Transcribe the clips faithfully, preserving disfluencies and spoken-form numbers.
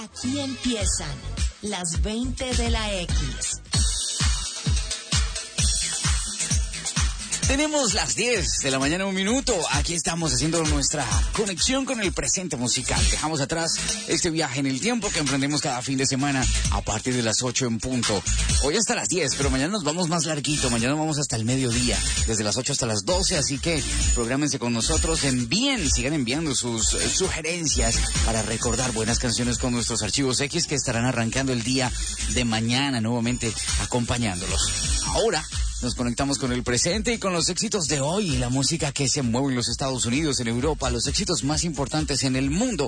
Aquí empiezan las veinte de la X. Tenemos las diez de la mañana, un minuto. Aquí estamos haciendo nuestra conexión con el presente musical. Dejamos atrás este viaje en el tiempo que emprendemos cada fin de semana a partir de las ocho en punto. Hoy hasta las diez, pero mañana nos vamos más larguito. Mañana vamos hasta el mediodía, desde las ocho hasta las doce. Así que prográmense con nosotros. Envíen, sigan enviando sus eh, sugerencias para recordar buenas canciones con nuestros archivos X que estarán arrancando el día de mañana, nuevamente acompañándolos. Ahora nos conectamos con el presente y con los éxitos de hoy y la música que se mueve en los Estados Unidos, en Europa, los éxitos más importantes en el mundo.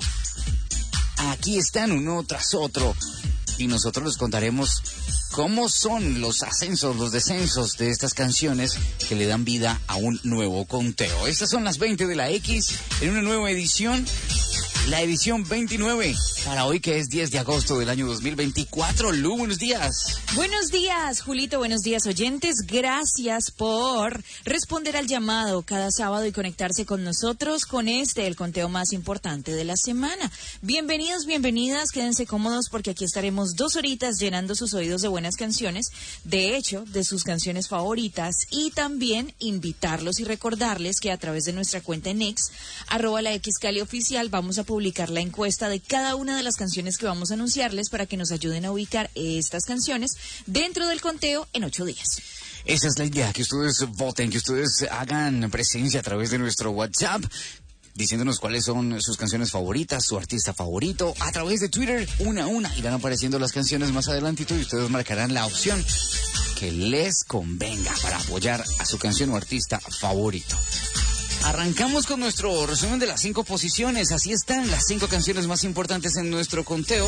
Aquí están uno tras otro y nosotros les contaremos cómo son los ascensos, los descensos de estas canciones que le dan vida a un nuevo conteo. Estas son las veinte de la X en una nueva edición. La edición veintinueve para hoy, que es diez de agosto del año dos mil veinticuatro. Lu, buenos días. Buenos días, Julito. Buenos días, oyentes. Gracias por responder al llamado cada sábado y conectarse con nosotros con este, el conteo más importante de la semana. Bienvenidos, bienvenidas. Quédense cómodos porque aquí estaremos dos horitas llenando sus oídos de buenas canciones, de hecho, de sus canciones favoritas, y también invitarlos y recordarles que a través de nuestra cuenta en X, arroba la X Cali Oficial, vamos a publicar la encuesta de cada una de las canciones que vamos a anunciarles para que nos ayuden a ubicar estas canciones dentro del conteo en ocho días. Esa es la idea, que ustedes voten, que ustedes hagan presencia a través de nuestro WhatsApp, diciéndonos cuáles son sus canciones favoritas, su artista favorito, a través de Twitter, una a una, irán apareciendo las canciones más adelantito y ustedes marcarán la opción que les convenga para apoyar a su canción o artista favorito. Arrancamos con nuestro resumen de las cinco posiciones. Así están las cinco canciones más importantes en nuestro conteo.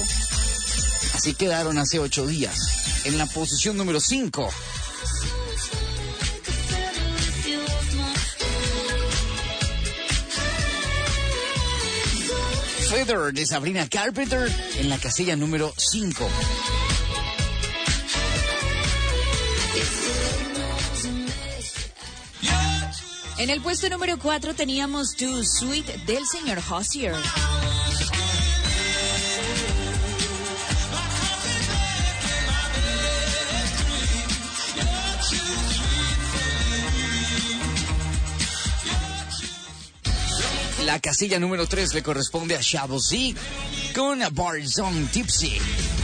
Así quedaron hace ocho días. En la posición número cinco. Feather de Sabrina Carpenter en la casilla número cinco. En el puesto número cuatro teníamos Too Sweet del señor Hozier. La casilla número tres le corresponde a Shabozi con Barzone Tipsy.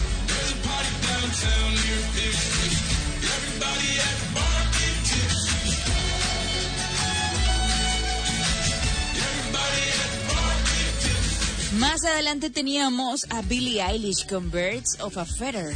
Más adelante teníamos a Billie Eilish con Birds of a Feather.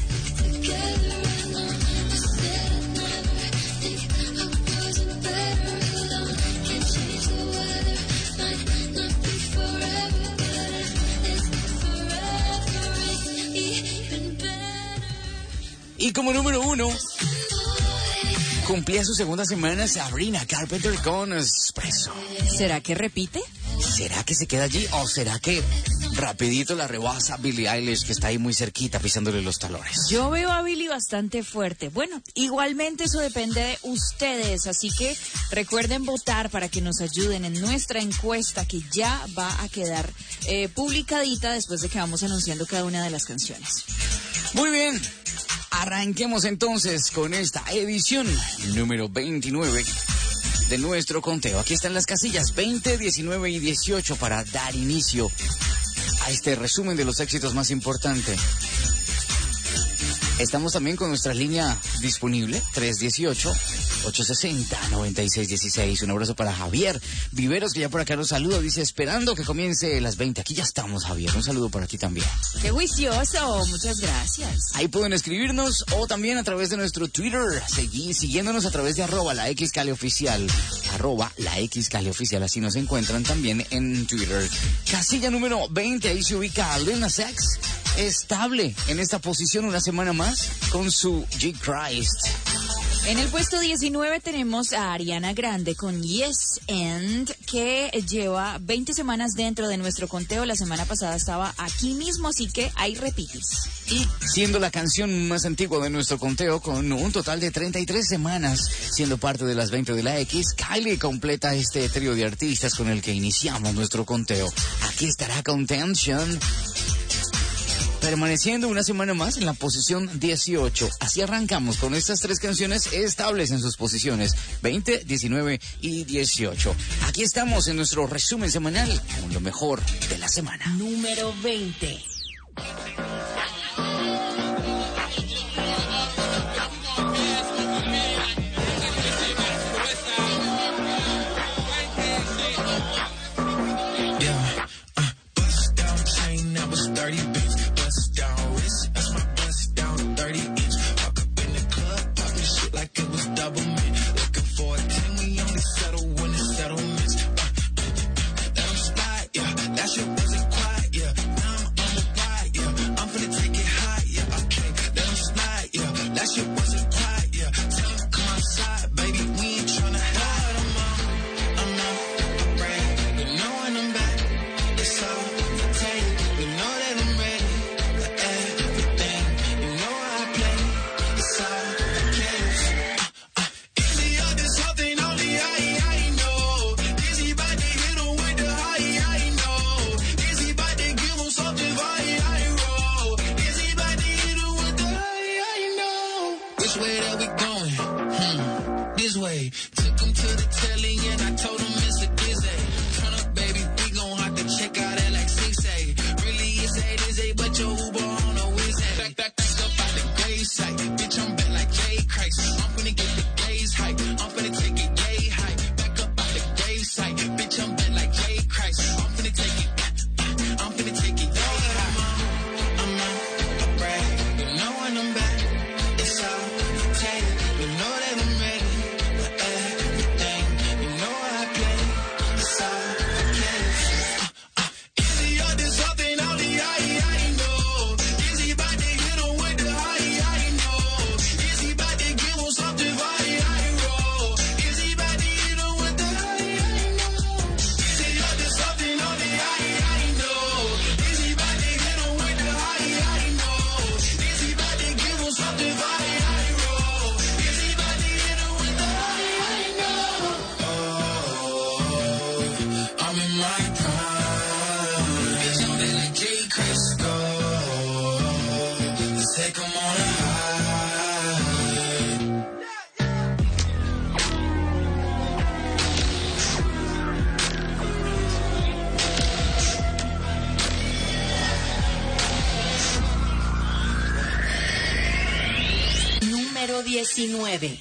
Y como número uno, cumplía su segunda semana Sabrina Carpenter con Espresso. ¿Será que repite? ¿Será que se queda allí o será que rapidito la rebasa Billie Eilish, que está ahí muy cerquita pisándole los talones? Yo veo a Billie bastante fuerte. Bueno, igualmente eso depende de ustedes, así que recuerden votar para que nos ayuden en nuestra encuesta que ya va a quedar eh, publicadita después de que vamos anunciando cada una de las canciones. Muy bien, arranquemos entonces con esta edición número veintinueve de nuestro conteo. Aquí están las casillas veinte, diecinueve y dieciocho para dar inicio a este resumen de los éxitos más importantes. Estamos también con nuestra línea disponible, tres dieciocho, ocho sesenta, noventa y seis dieciséis. Un abrazo para Javier Viveros, que ya por acá nos saluda. Dice, esperando que comience las veinte. Aquí ya estamos, Javier. Un saludo para ti también. ¡Qué juicioso! Muchas gracias. Ahí pueden escribirnos o también a través de nuestro Twitter. Seguí siguiéndonos a través de arroba la X Cali Oficial. Arroba la X Cali Oficial. Así nos encuentran también en Twitter. Casilla número veinte. Ahí se ubica Lil Nas X. Estable en esta posición una semana más con su G Christ. En el puesto diecinueve tenemos a Ariana Grande con Yes and, que lleva veinte semanas dentro de nuestro conteo. La semana pasada estaba aquí mismo, así que hay repitis. Y siendo la canción más antigua de nuestro conteo, con un total de treinta y tres semanas siendo parte de las veinte de la X, Kylie completa este trío de artistas con el que iniciamos nuestro conteo. Aquí estará Contention. permaneciendo una semana más en la posición dieciocho. Así arrancamos con estas tres canciones estables en sus posiciones veinte, diecinueve y dieciocho. Aquí estamos en nuestro resumen semanal con lo mejor de la semana. Número veinte. diecinueve.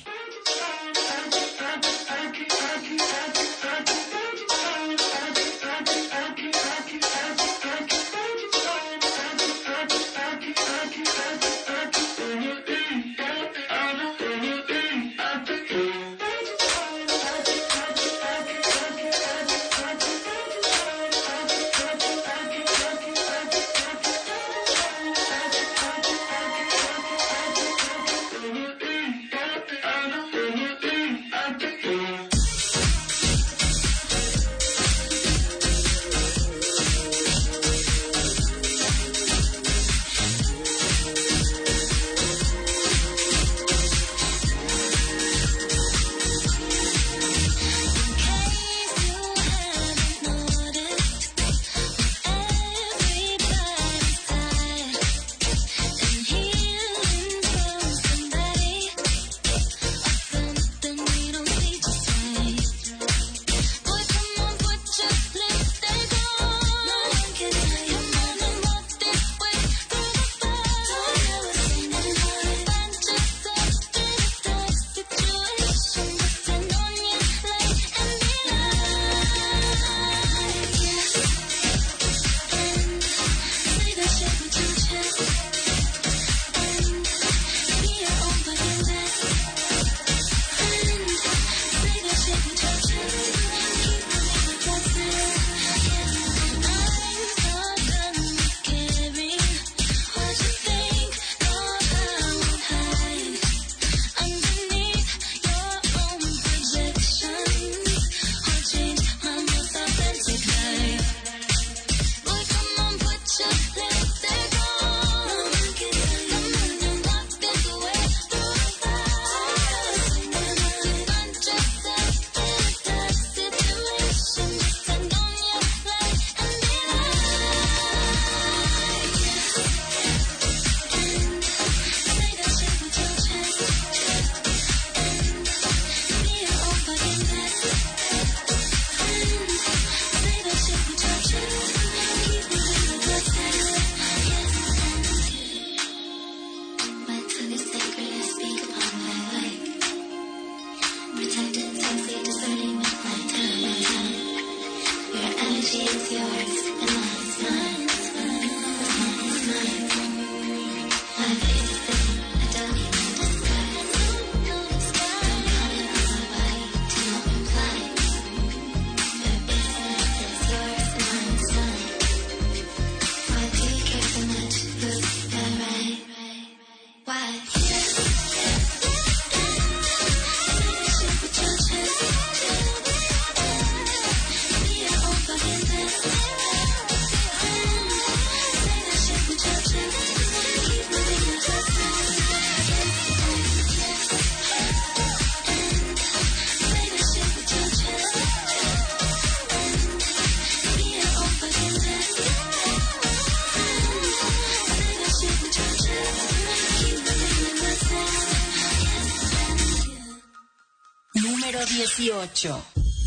Número dieciocho.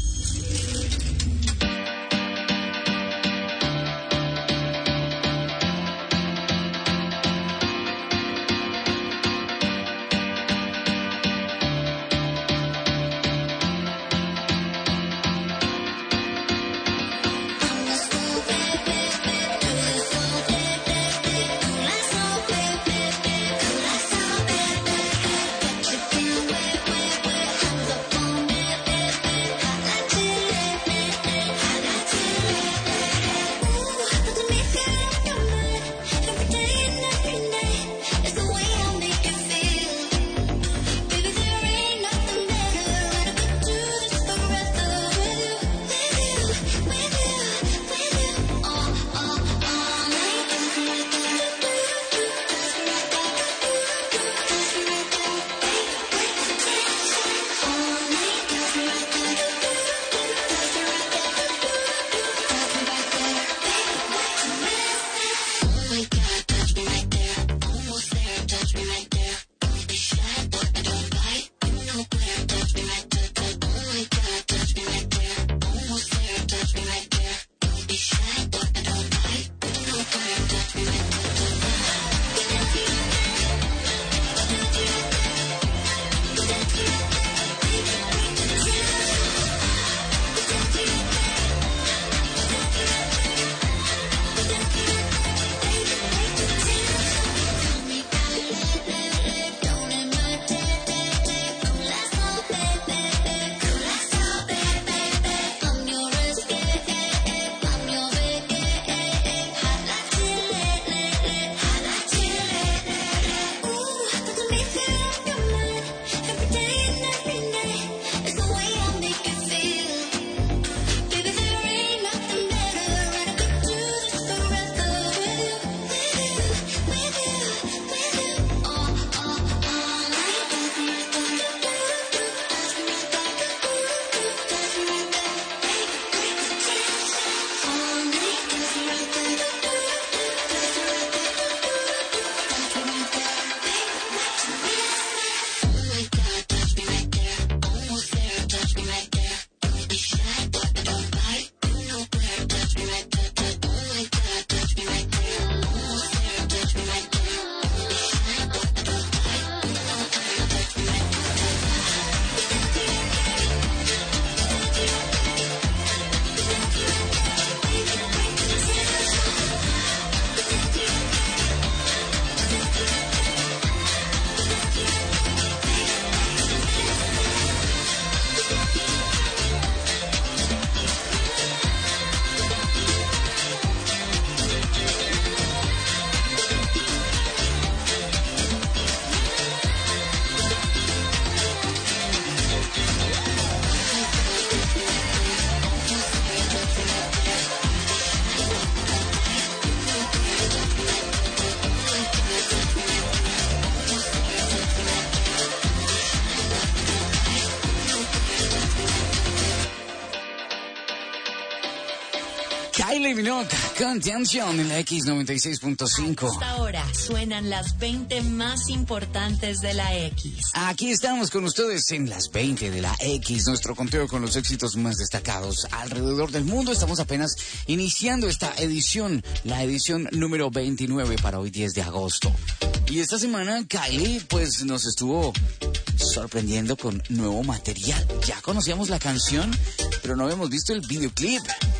Kylie Minogue, Contention en la X noventa y seis punto cinco. Hasta ahora suenan las veinte más importantes de la X. Aquí estamos con ustedes en las veinte de la X, nuestro conteo con los éxitos más destacados alrededor del mundo. Estamos apenas iniciando esta edición, la edición número veintinueve para hoy diez de agosto. Y esta semana Kylie pues nos estuvo sorprendiendo con nuevo material. Ya conocíamos la canción, pero no habíamos visto el videoclip.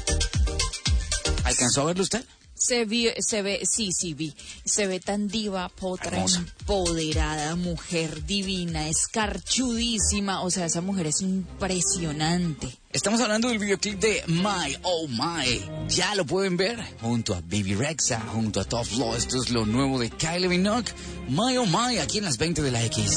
¿Alcanzó a verlo usted? Se vio, se ve, sí, sí vi. Se ve tan diva, potra, Hermosa. empoderada, mujer divina, escarchudísima. O sea, esa mujer es impresionante. Estamos hablando del videoclip de My Oh My. Ya lo pueden ver junto a Baby Rexha, junto a Top Law. Esto es lo nuevo de Kylie Minogue. My Oh My, aquí en las veinte de la X.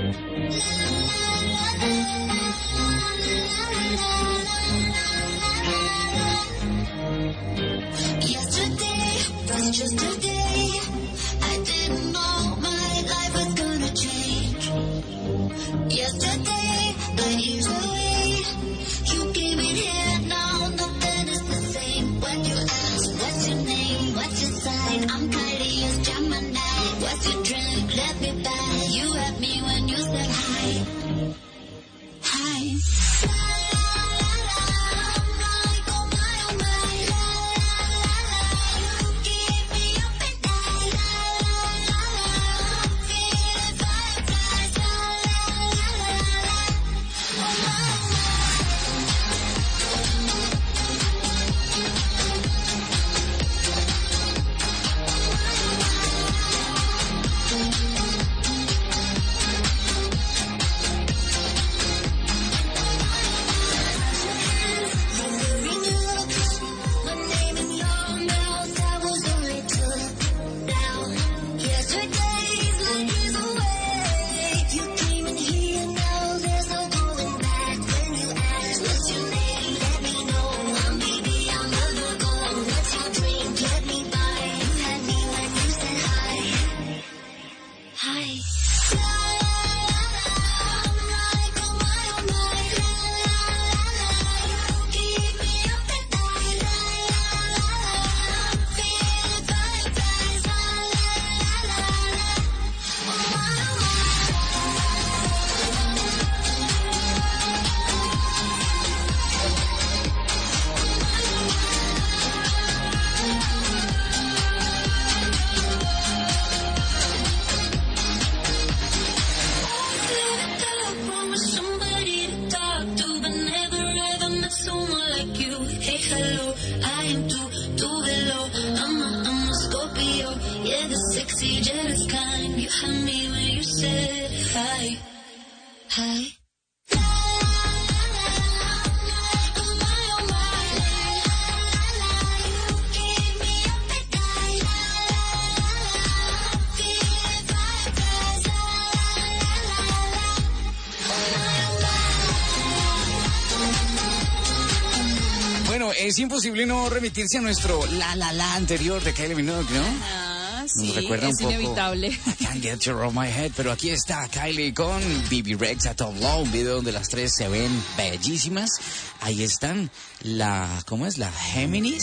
Just a day, I didn't know my life was gonna change. Yesterday, I easily, you came in here, now nothing is the same. When you ask, what's your name, what's your sign? I'm Kylie, it's Gemini. What's your drink, let me buy. You had me when you said hi. Hi. its kind. You had me when you said hi, hi. Bueno, es imposible no remitirse a nuestro La La La anterior de Kylie Minogue, ¿no? Ah, sí, Nos recuerda es un poco inevitable. I Can't Get You Out of My Head, pero aquí está Kylie con B B Rex a Top Low, un video donde las tres se ven bellísimas. Ahí están la, ¿cómo es? La Géminis,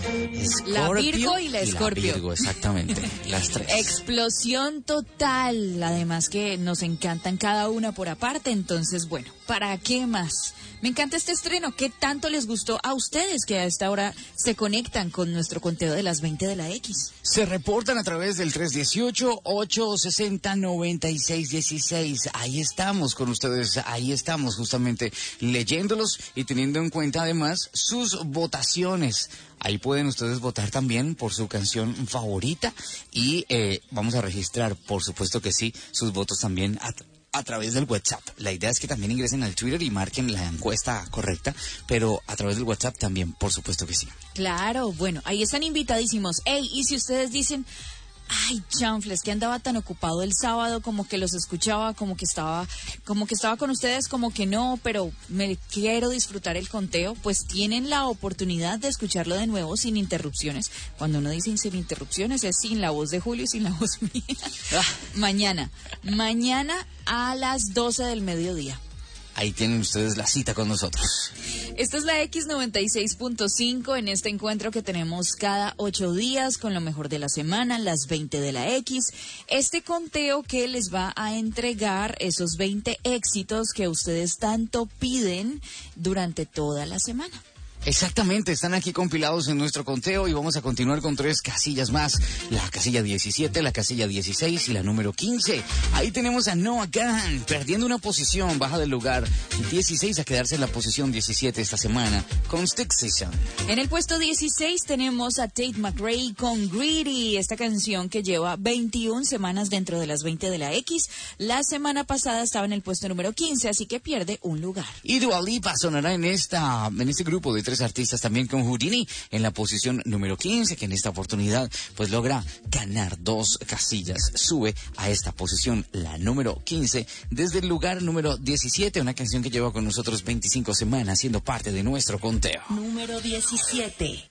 La Scorpio Virgo y la Scorpio. La Virgo, exactamente, las tres. Explosión total, además que nos encantan cada una por aparte, entonces bueno, ¿para qué más? Me encanta este estreno, ¿qué tanto les gustó a ustedes que a esta hora se conectan con nuestro conteo de las veinte de la X? Se reportan a través del tres uno ocho, ocho seis cero, nueve seis uno seis. Ahí estamos con ustedes, ahí estamos justamente leyéndolos y teniendo en cuenta además sus votaciones. Ahí pueden ustedes votar también por su canción favorita y eh, vamos a registrar, por supuesto que sí, sus votos también a, a través del WhatsApp. La idea es que también ingresen al Twitter y marquen la encuesta correcta, pero a través del WhatsApp también, por supuesto que sí. Claro, bueno, ahí están invitadísimos. Ey, y si ustedes dicen, ay, chanfles, que andaba tan ocupado el sábado, como que los escuchaba, como que estaba, como que estaba con ustedes, como que no, pero me quiero disfrutar el conteo, pues tienen la oportunidad de escucharlo de nuevo sin interrupciones. Cuando uno dice sin interrupciones es sin la voz de Julio y sin la voz mía. Ah. Mañana, mañana a las doce del mediodía. Ahí tienen ustedes la cita con nosotros. Esta es la X noventa y seis punto cinco en este encuentro que tenemos cada ocho días con lo mejor de la semana, las veinte de la X. Este conteo que les va a entregar esos veinte éxitos que ustedes tanto piden durante toda la semana. Exactamente, están aquí compilados en nuestro conteo y vamos a continuar con tres casillas más. La casilla diecisiete, la casilla dieciséis y la número quince. Ahí tenemos a Noah Kahan, perdiendo una posición, baja del lugar dieciséis a quedarse en la posición diecisiete esta semana con Stick Season. En el puesto dieciséis tenemos a Tate McRae con Greedy, esta canción que lleva veintiuna semanas dentro de las veinte de la X. La semana pasada estaba en el puesto número quince, así que pierde un lugar. Y Dua Lipa sonará en, esta, en este grupo de tres artistas también con Houdini en la posición número quince, que en esta oportunidad pues logra ganar dos casillas. Sube a esta posición, la número quince, desde el lugar número diecisiete, una canción que lleva con nosotros veinticinco semanas siendo parte de nuestro conteo. Número diecisiete.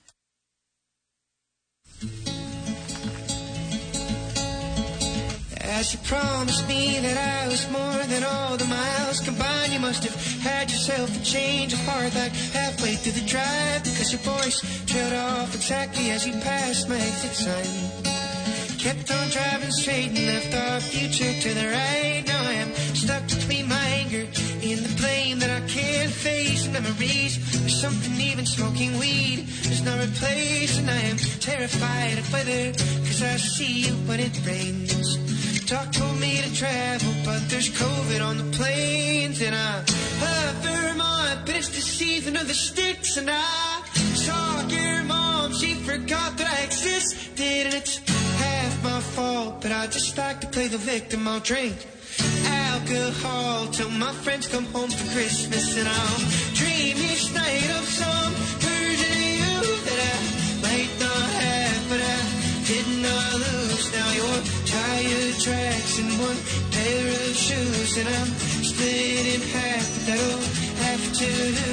As you promised me that I was more than all the miles combined, you must have had yourself a change of heart like halfway through the drive, because your voice trailed off exactly as you passed my exit sign. Kept on driving straight and left our future to the right. Now I am stuck between my anger and the blame that I can't face. Memories of something, even smoking weed there's no replacing. I am terrified of weather, cause I see you when it rains. Doc told me to travel, but there's COVID on the planes. And I love Vermont, but it's the season of the sticks. And I saw your mom, she forgot that I existed. And it's half my fault, but I just like to play the victim. I'll drink alcohol till my friends come home for Christmas. And I'll dream each night of some version of you that I might not have, but I did not lose. Now you're tire tracks and one pair of shoes, and I'm split in half, but that'll have to do.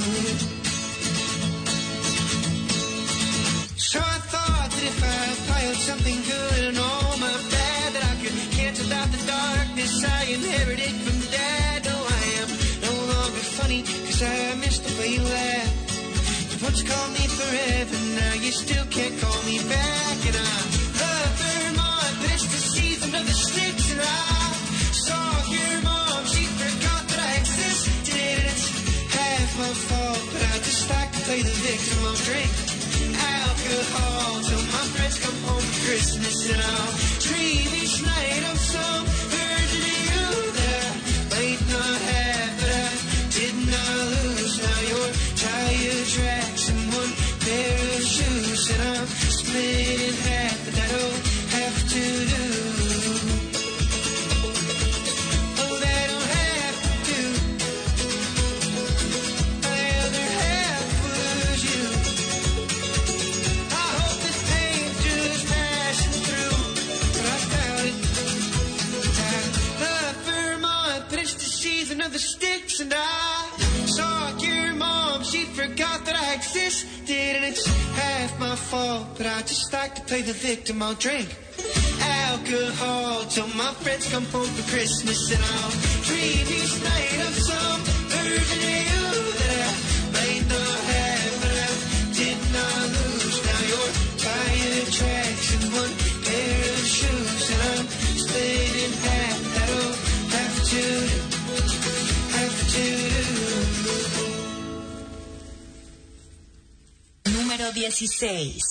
So I thought that if I piled something good and all my bad, that I could cancel out the darkness I inherited from Dad. No, I am no longer funny, cause I missed the way you laughed. You once called me forever, now you still can't call me back. And I love Vermont, but it's the season of the sticks. And I saw your mom, she forgot that I existed. And it's half my fault, but I just like to play the victim. I'll drink alcohol till my friends come home for Christmas. And I'll dream each night of some version of you that I might not have, but I did not lose. Now you're tire tracks and one pair of shoes, and I'm split in half, but the sticks. And I saw your mom, she forgot that I existed. And it's half my fault, but I just like to play the victim. I'll drink alcohol till my friends come home for Christmas. And I'll dream each night of some version of you that I might not have, but I did not lose. Now you're tire tracks and one pair of shoes, and I'm split in half. That'll have to do, have to do. Número dieciséis.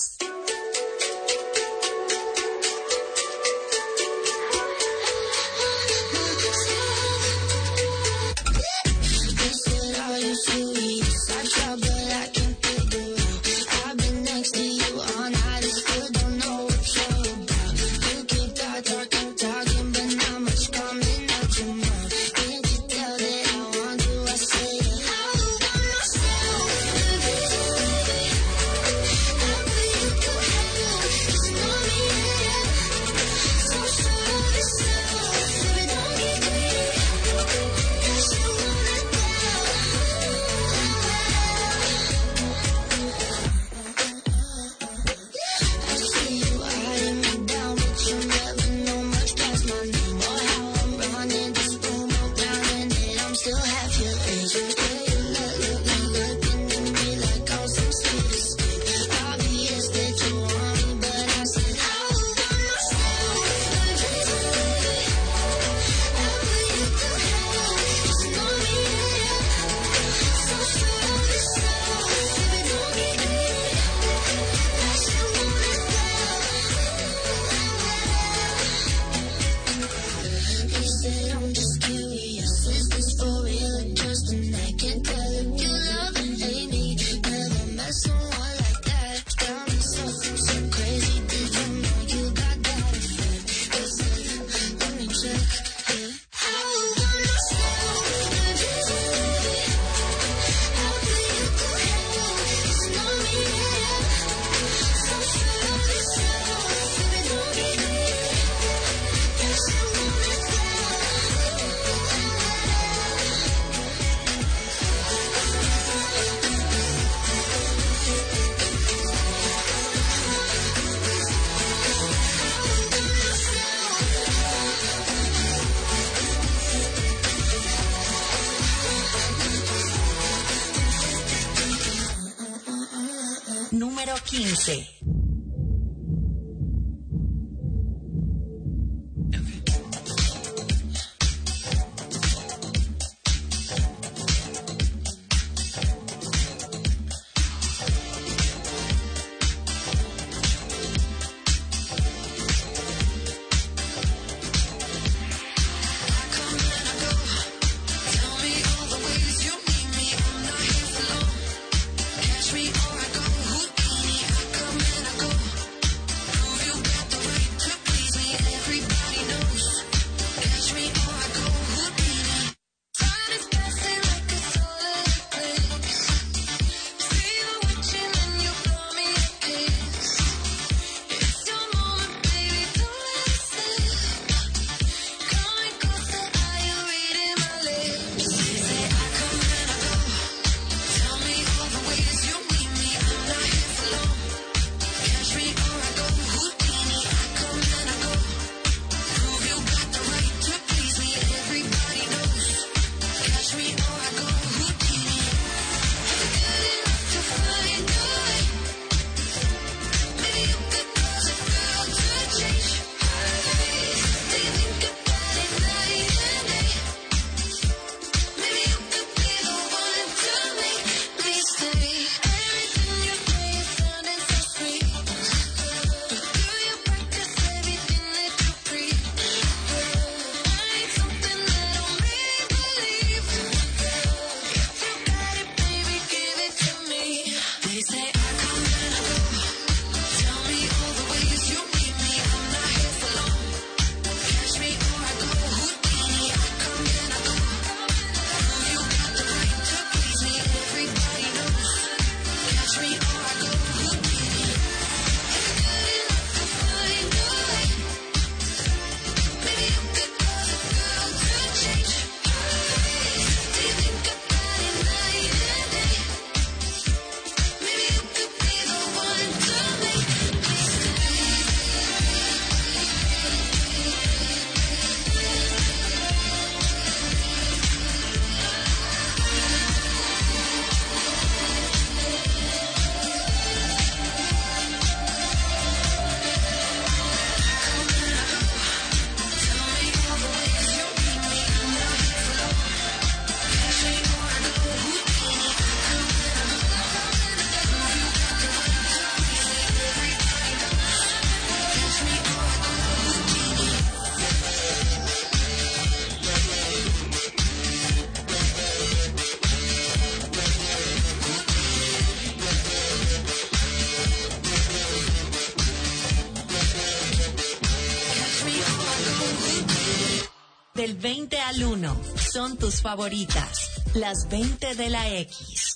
Número quince. Catch me or I go Houdini. I come in Del veinte al uno son tus favoritas. Las veinte de la X.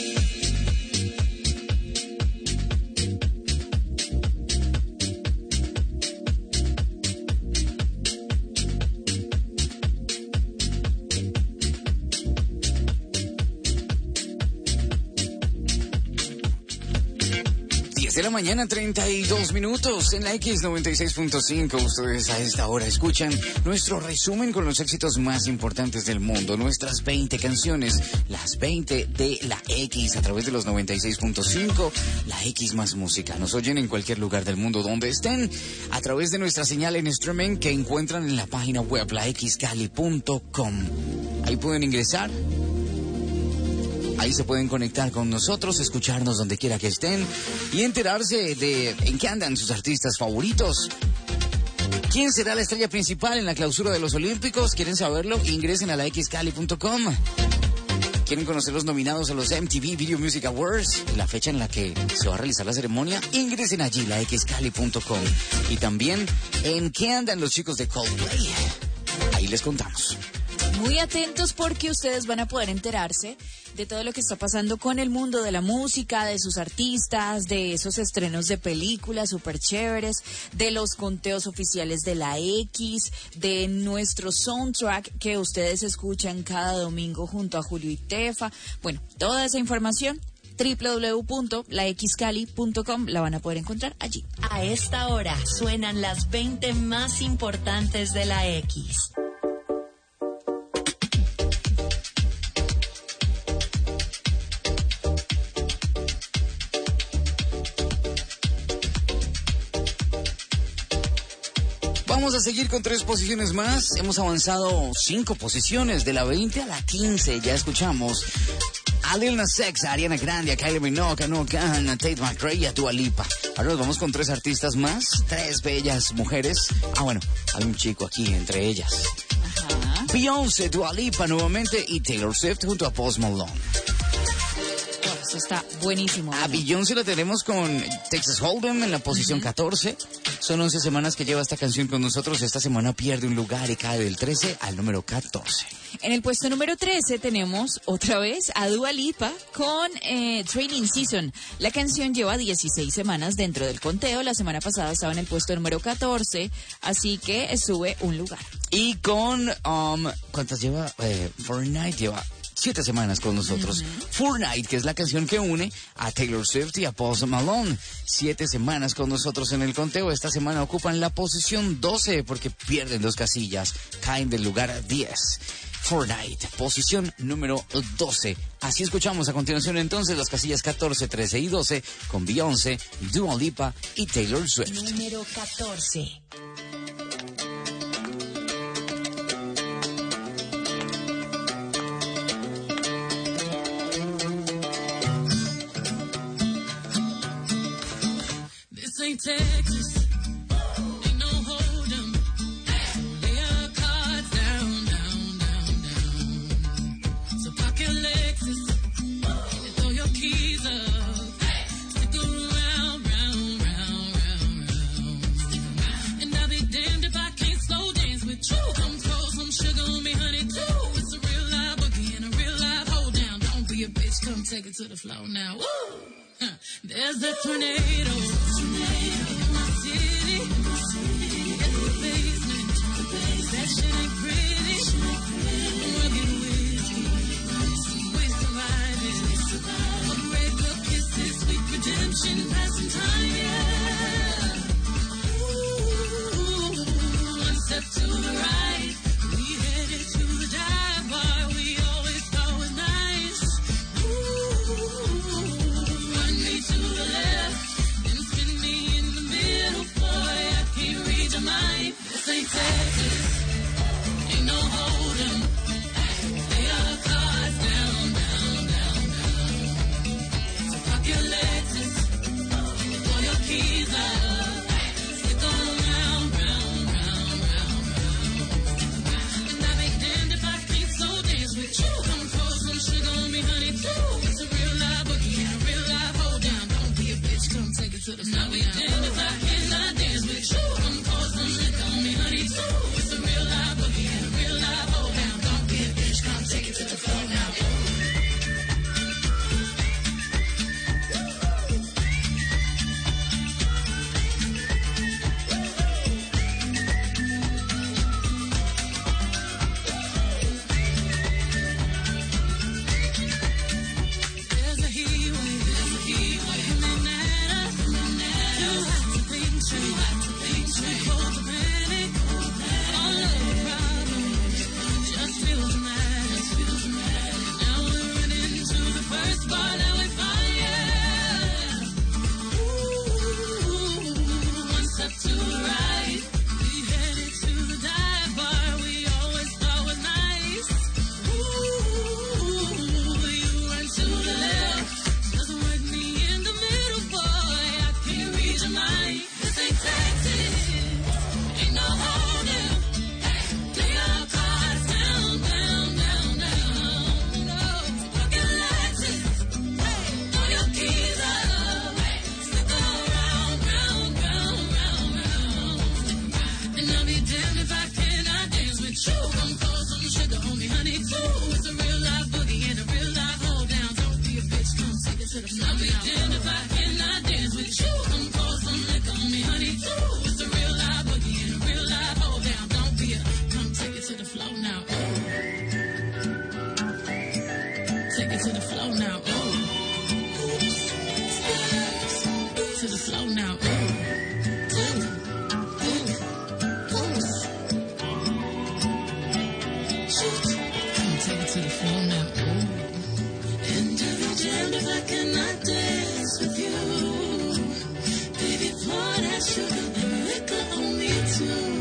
De la mañana, treinta y dos minutos en la X noventa y seis punto cinco. Ustedes a esta hora escuchan nuestro resumen con los éxitos más importantes del mundo, nuestras veinte canciones, las veinte de la X a través de los noventa y seis punto cinco, la X más música. Nos oyen en cualquier lugar del mundo donde estén a través de nuestra señal en streaming que encuentran en la página web la x cali punto com. Ahí pueden ingresar. Ahí se pueden conectar con nosotros, escucharnos donde quiera que estén y enterarse de en qué andan sus artistas favoritos. ¿Quién será la estrella principal en la clausura de los Olímpicos? ¿Quieren saberlo? Ingresen a la x cali punto com. ¿Quieren conocer los nominados a los M T V Video Music Awards? La fecha en la que se va a realizar la ceremonia. Ingresen allí, la x cali punto com. Y también en qué andan los chicos de Coldplay. Ahí les contamos. Muy atentos porque ustedes van a poder enterarse de todo lo que está pasando con el mundo de la música, de sus artistas, de esos estrenos de películas súper chéveres, de los conteos oficiales de la X, de nuestro soundtrack que ustedes escuchan cada domingo junto a Julio y Tefa. Bueno, toda esa información doble u doble u doble u punto la x cali punto com la van a poder encontrar allí. A esta hora suenan las veinte más importantes de la X. Vamos a seguir con tres posiciones más. Hemos avanzado cinco posiciones, de la veinte a la quince. Ya escuchamos a Lil Nas X, a Ariana Grande, a Kylie Minogue, a Noah Kahan, a Tate McRae y a Dua Lipa. Ahora nos vamos con tres artistas más, tres bellas mujeres. Ah, bueno, hay un chico aquí entre ellas. Ajá. Beyoncé, Dua Lipa nuevamente y Taylor Swift junto a Post Malone. Eso está buenísimo. A Beyoncé la tenemos con Texas Hold'em en la posición uh-huh. catorce. Son once semanas que lleva esta canción con nosotros. Esta semana pierde un lugar y cae del trece al número catorce. En el puesto número trece tenemos otra vez a Dua Lipa con eh, Training Season. La canción lleva dieciséis semanas dentro del conteo. La semana pasada estaba en el puesto número catorce, así que sube un lugar. Y con... Um, ¿cuántas lleva? Eh, Fortnite lleva... Siete semanas con nosotros. Uh-huh. Fortnite, que es la canción que une a Taylor Swift y a Post Malone. Siete semanas con nosotros en el conteo. Esta semana ocupan la posición doce porque pierden dos casillas. Caen del lugar diez. Fortnite, posición número doce. Así escuchamos a continuación entonces las casillas catorce, trece y doce con Beyoncé, Dua Lipa y Taylor Swift. Número catorce. Texas, ain't no hold 'em. Lay your cards down, down, down, down. So park your Lexus and throw your keys up. Stick around, round, round, round, round. And I'll be damned if I can't slow dance with you. Come throw some sugar on me, honey, too. It's a real live boogie and a real live hold down. Don't be a bitch, come take it to the floor now. Woo! There's a tornado, tornado in my city. It's the basement. That shit ain't pretty. Rugged whiskey, we surviving. A breakup kisses, sweet redemption, passing time, yeah. Ooh, one step to the right, we headed to the dive bar. We always thought was nice. Ooh. To the left, then spin me in the middle, boy, I can't read your mind. This ain't Texas, ain't no hold 'em. Lay your cards down, down, down, down. So park your Lexus, throw your keys up, stick on around, round, round, round, round. And I'll be damned if I can't slow dance with you. Come throw some sugar on me, honey, too. It's a real live boogie and a real live hold down. Come take it to the floor. I'll be damned if I cannot dance with you. Come pour some liquor on me, honey, too. It's a real live boogie and a real on me, honey, too. It's a real life boogie and a real life hold down. Don't be a bitch, come take it to the floor. I'll be damned if I cannot dance with you. Come pour some liquor on me, honey, too. It's a real life boogie and a real life hold down. Don't be a, come take it to the floor now. Ooh. Take it to the floor now. Ooh. To the floor now. Ooh. To the floor now, ooh. And I'll be damned if I cannot dance with you. Baby, pour that sugar and liquor on me too.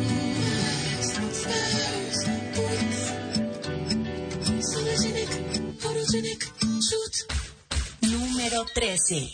Photogenic, photogenic, shoot. Número trece.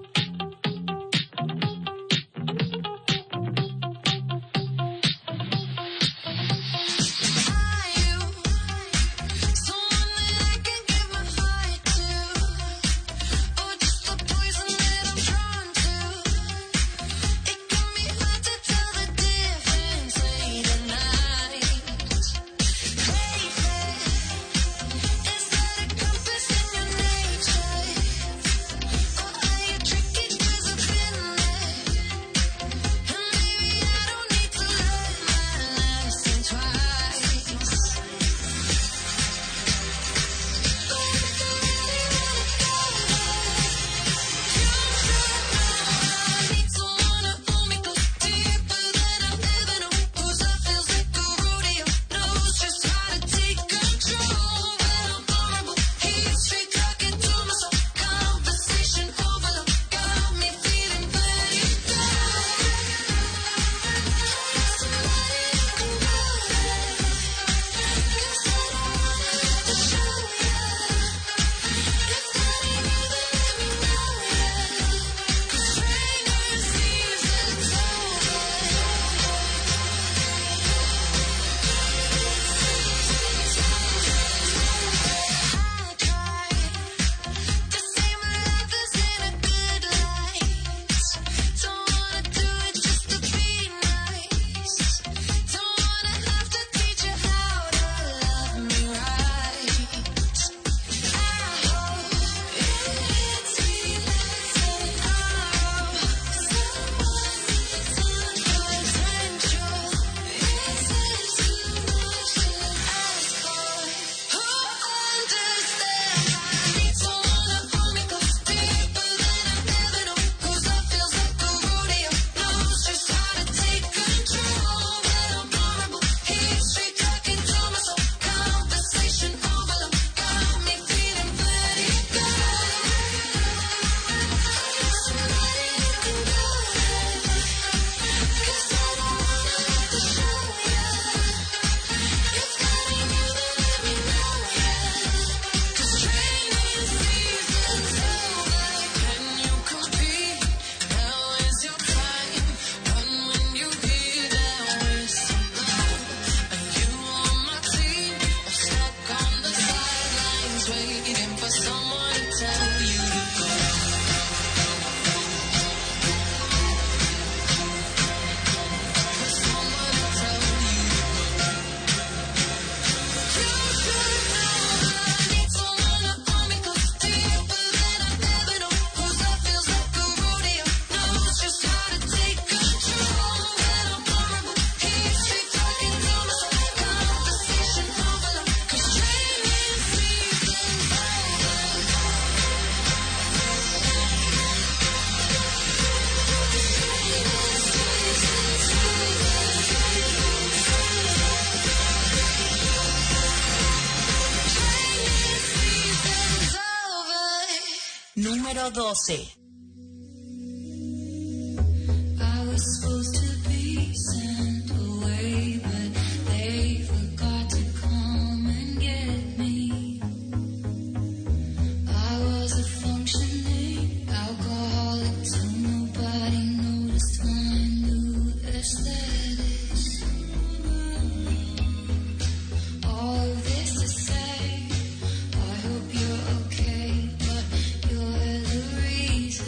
Número doce. I was supposed to be sent away, but they forgot to come and get me. I was a functioning alcoholic till nobody noticed my new aesthetics. All of this to say, I hope you're okay, but you're the reason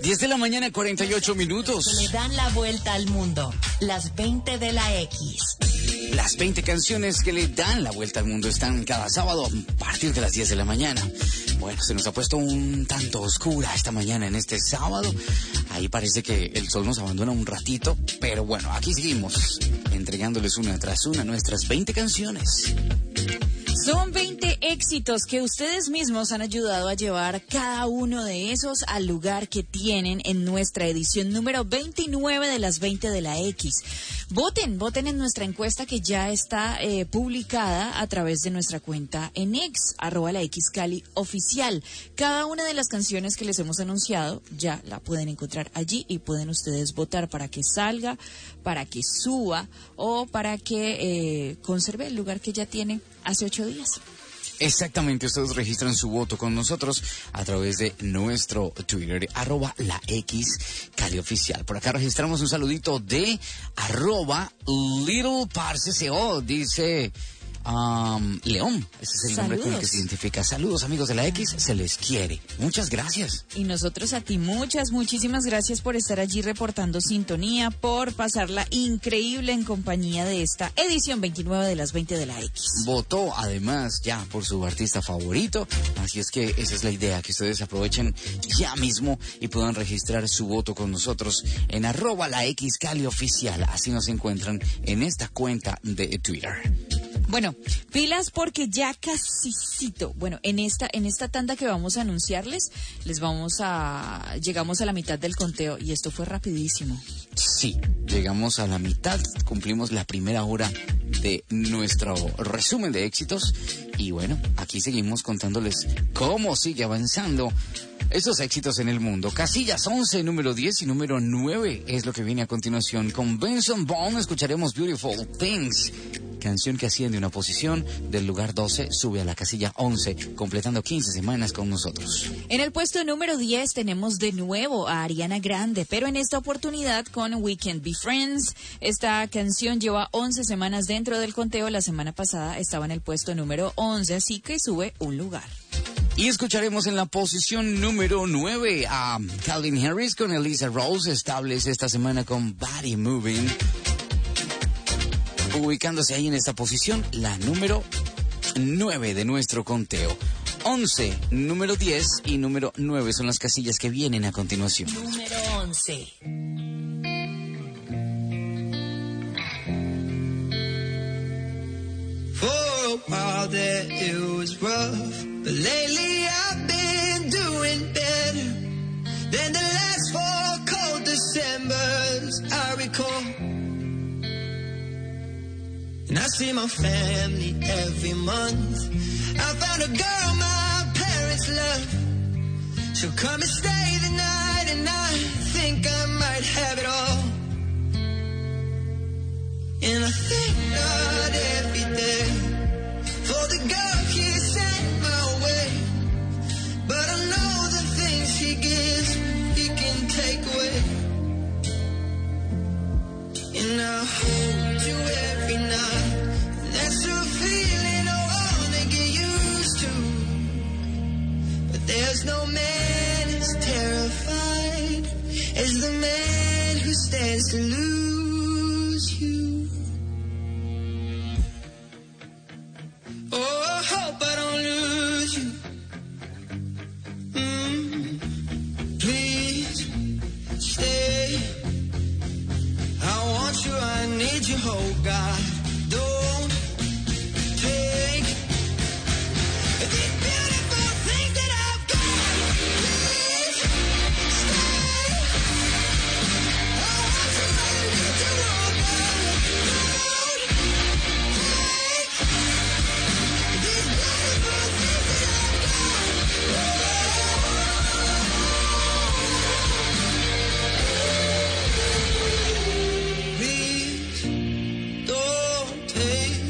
diez de la mañana, cuarenta y ocho minutos. Que le dan la vuelta al mundo. Las veinte de la X. Las veinte canciones que le dan la vuelta al mundo están cada sábado a partir de las diez de la mañana. Bueno, se nos ha puesto un tanto oscura esta mañana en este sábado. Ahí parece que el sol nos abandona un ratito, pero bueno, aquí seguimos entregándoles una tras una nuestras veinte canciones. Son veinte éxitos que ustedes mismos han ayudado a llevar cada uno de esos al lugar que tienen en nuestra edición número veintinueve de las veinte de la X. Voten, voten en nuestra encuesta que ya está eh, publicada a través de nuestra cuenta en X, arroba la X Cali oficial. Cada una de las canciones que les hemos anunciado ya la pueden encontrar allí y pueden ustedes votar para que salga, para que suba o para que eh, conserve el lugar que ya tiene hace ocho días. Exactamente, ustedes registran su voto con nosotros a través de nuestro Twitter, arroba la X Cali Oficial. Por acá registramos un saludito de arroba Little Parce C O, dice um, León. Ese es el nombre con el que se identifica. Saludos, amigos de la X, se les quiere. Muchas gracias. Y nosotros a ti muchas, muchísimas gracias por estar allí reportando sintonía, por pasarla increíble en compañía de esta edición veintinueve de las veinte de la X. Votó además ya por su artista favorito, así es que esa es la idea, que ustedes aprovechen ya mismo y puedan registrar su voto con nosotros en arroba la X Cali Oficial. Así nos encuentran en esta cuenta de Twitter. Bueno, pilas porque ya casicito, bueno, en esta en esta tanda que vamos a anunciarles, les vamos a llegamos a la mitad del conteo y esto fue rapidísimo. Sí, llegamos a la mitad, cumplimos la primera hora de nuestro resumen de éxitos y bueno, aquí seguimos contándoles cómo sigue avanzando estos éxitos en el mundo. Casillas once, número diez y número nueve es lo que viene a continuación. Con Benson Boone escucharemos Beautiful Things, canción que asciende una posición del lugar doce, sube a la casilla once, completando quince semanas con nosotros. En el puesto número diez tenemos de nuevo a Ariana Grande, pero en esta oportunidad con We Can't Be Friends. Esta canción lleva once semanas dentro del conteo. La semana pasada estaba en el puesto número once, así que sube un lugar. Y escucharemos en la posición número nueve a Calvin Harris con Elisa Rose, estables esta semana con Body Moving, ubicándose ahí en esta posición, la número nueve de nuestro conteo. once, número diez y número nueve son las casillas que vienen a continuación. Número once. For a while there it was rough, but lately I've been doing better than the last four cold Decembers I recall. And I see my family every month. I found a girl my parents love. She'll come and stay the night, and I think I might have it all. And I thank God every day for the girl He sent my way. But I know the things He gives, He can take away. And I hold you every night. That's a feeling I wanna get used to. But there's no man as terrified as the man who stands to lose you. Oh, I hope I don't lose you. Mm, please stay. I want you, I need you, oh God. Don't take these beautiful things that I've got. Please stay. I want you, I need you, oh God. Don't take these beautiful things that I've got. Please don't take.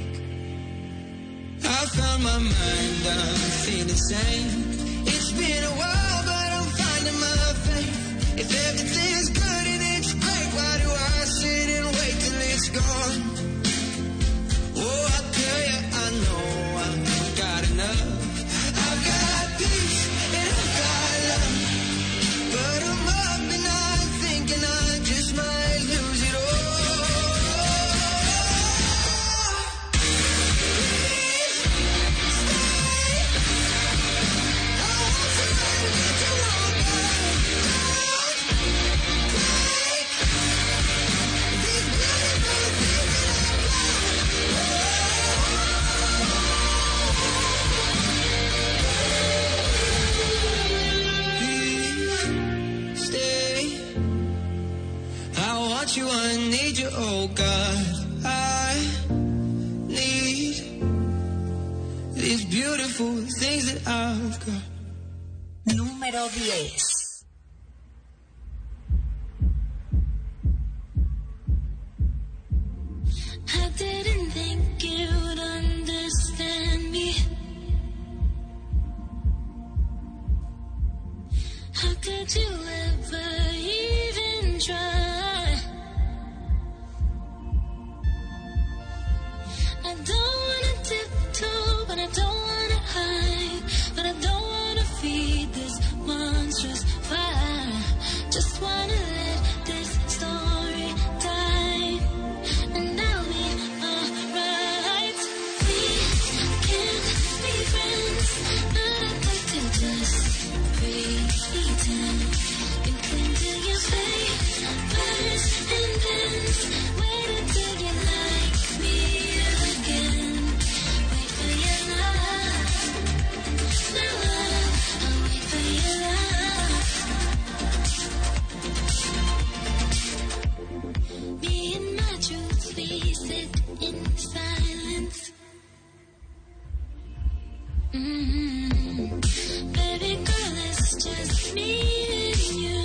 I found my mind, I'm feeling sane. It's been a while, but I'm finding my faith. If everything's good and it's great, why do I sit and wait till it's gone? Oh, I tell you, I know I've got enough. I've got peace and I've got love, but I'm for the things that I've got. Número diez. I didn't think you'd understand me. How could you ever even try? I don't wanna tiptoe, but I don't wanna hide, but I don't wanna feed this monstrous fire. Just wanna let this story die, and I'll be alright. We can't be friends, but I'd like to just pretend. You cling to your favors and then wait until you like me again. Wait for your love, my love. I'll wait for your love. Me and my truth, we sit in silence. Mm-hmm. Baby girl, it's just me and you.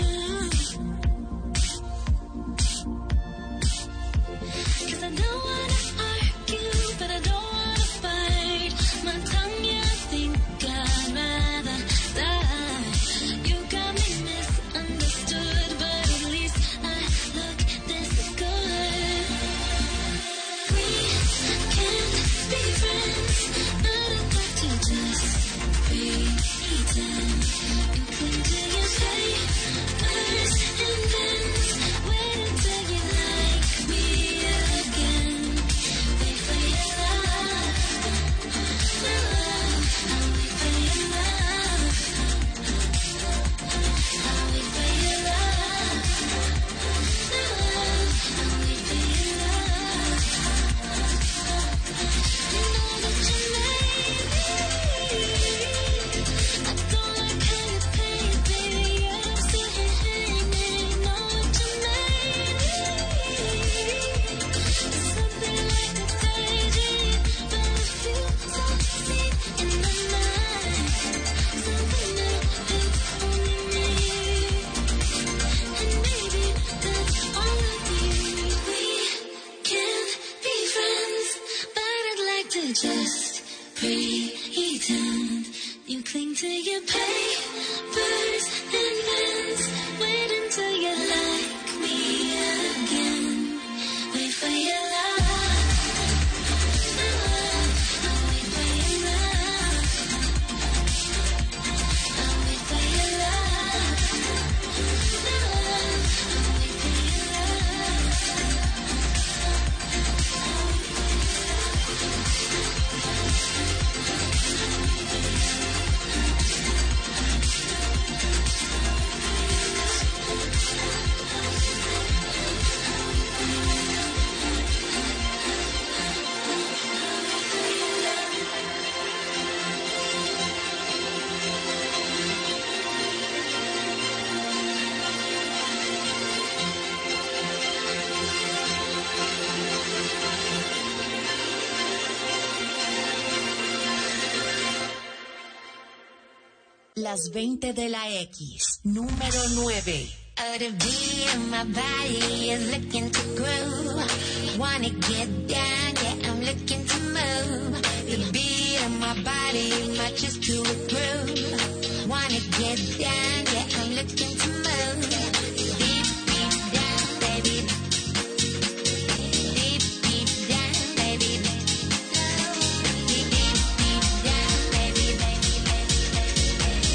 'Cause I don't wanna argue, but I don't wanna fight. My tongue, yeah, I think I'd rather die. You got me misunderstood, but at least I look this good. We can't be friends, but I'd like to just pretend. You cling to your favors and then wait until you like me again. Wait for your love, my love. I'll wait for your love. I'll wait for your love, my love. I'll wait for your love. You know that you made me. I don't like how you play it, baby. You're sitting hanging. Know what you made me. Something like a daydream, but it feels so sweet in my mind. Something that it's only me, and maybe that's all I need. We can't be friends, but I'd like to just pretend. You cling to your papers and pens. Wait until you like me again. Wait for your love, my love. I'll wait for your love. I'll wait for your love, my love. I'll wait for your love. Las veinte de la X. Número nueve. Oh, the beat in my body is looking to groove. Wanna get down, yeah, I'm looking to move. The beat in my body matches to a groove. Wanna get down, yeah, I'm looking to move. Deep, deep down, baby. Deep, deep down, baby. Deep, deep, deep down, baby, baby, baby, baby.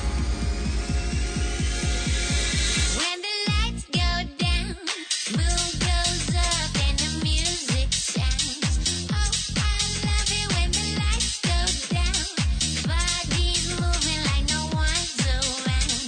When the lights go down, mood goes up and the music sounds. Oh, I love it when the lights go down. Body's moving like no one's around.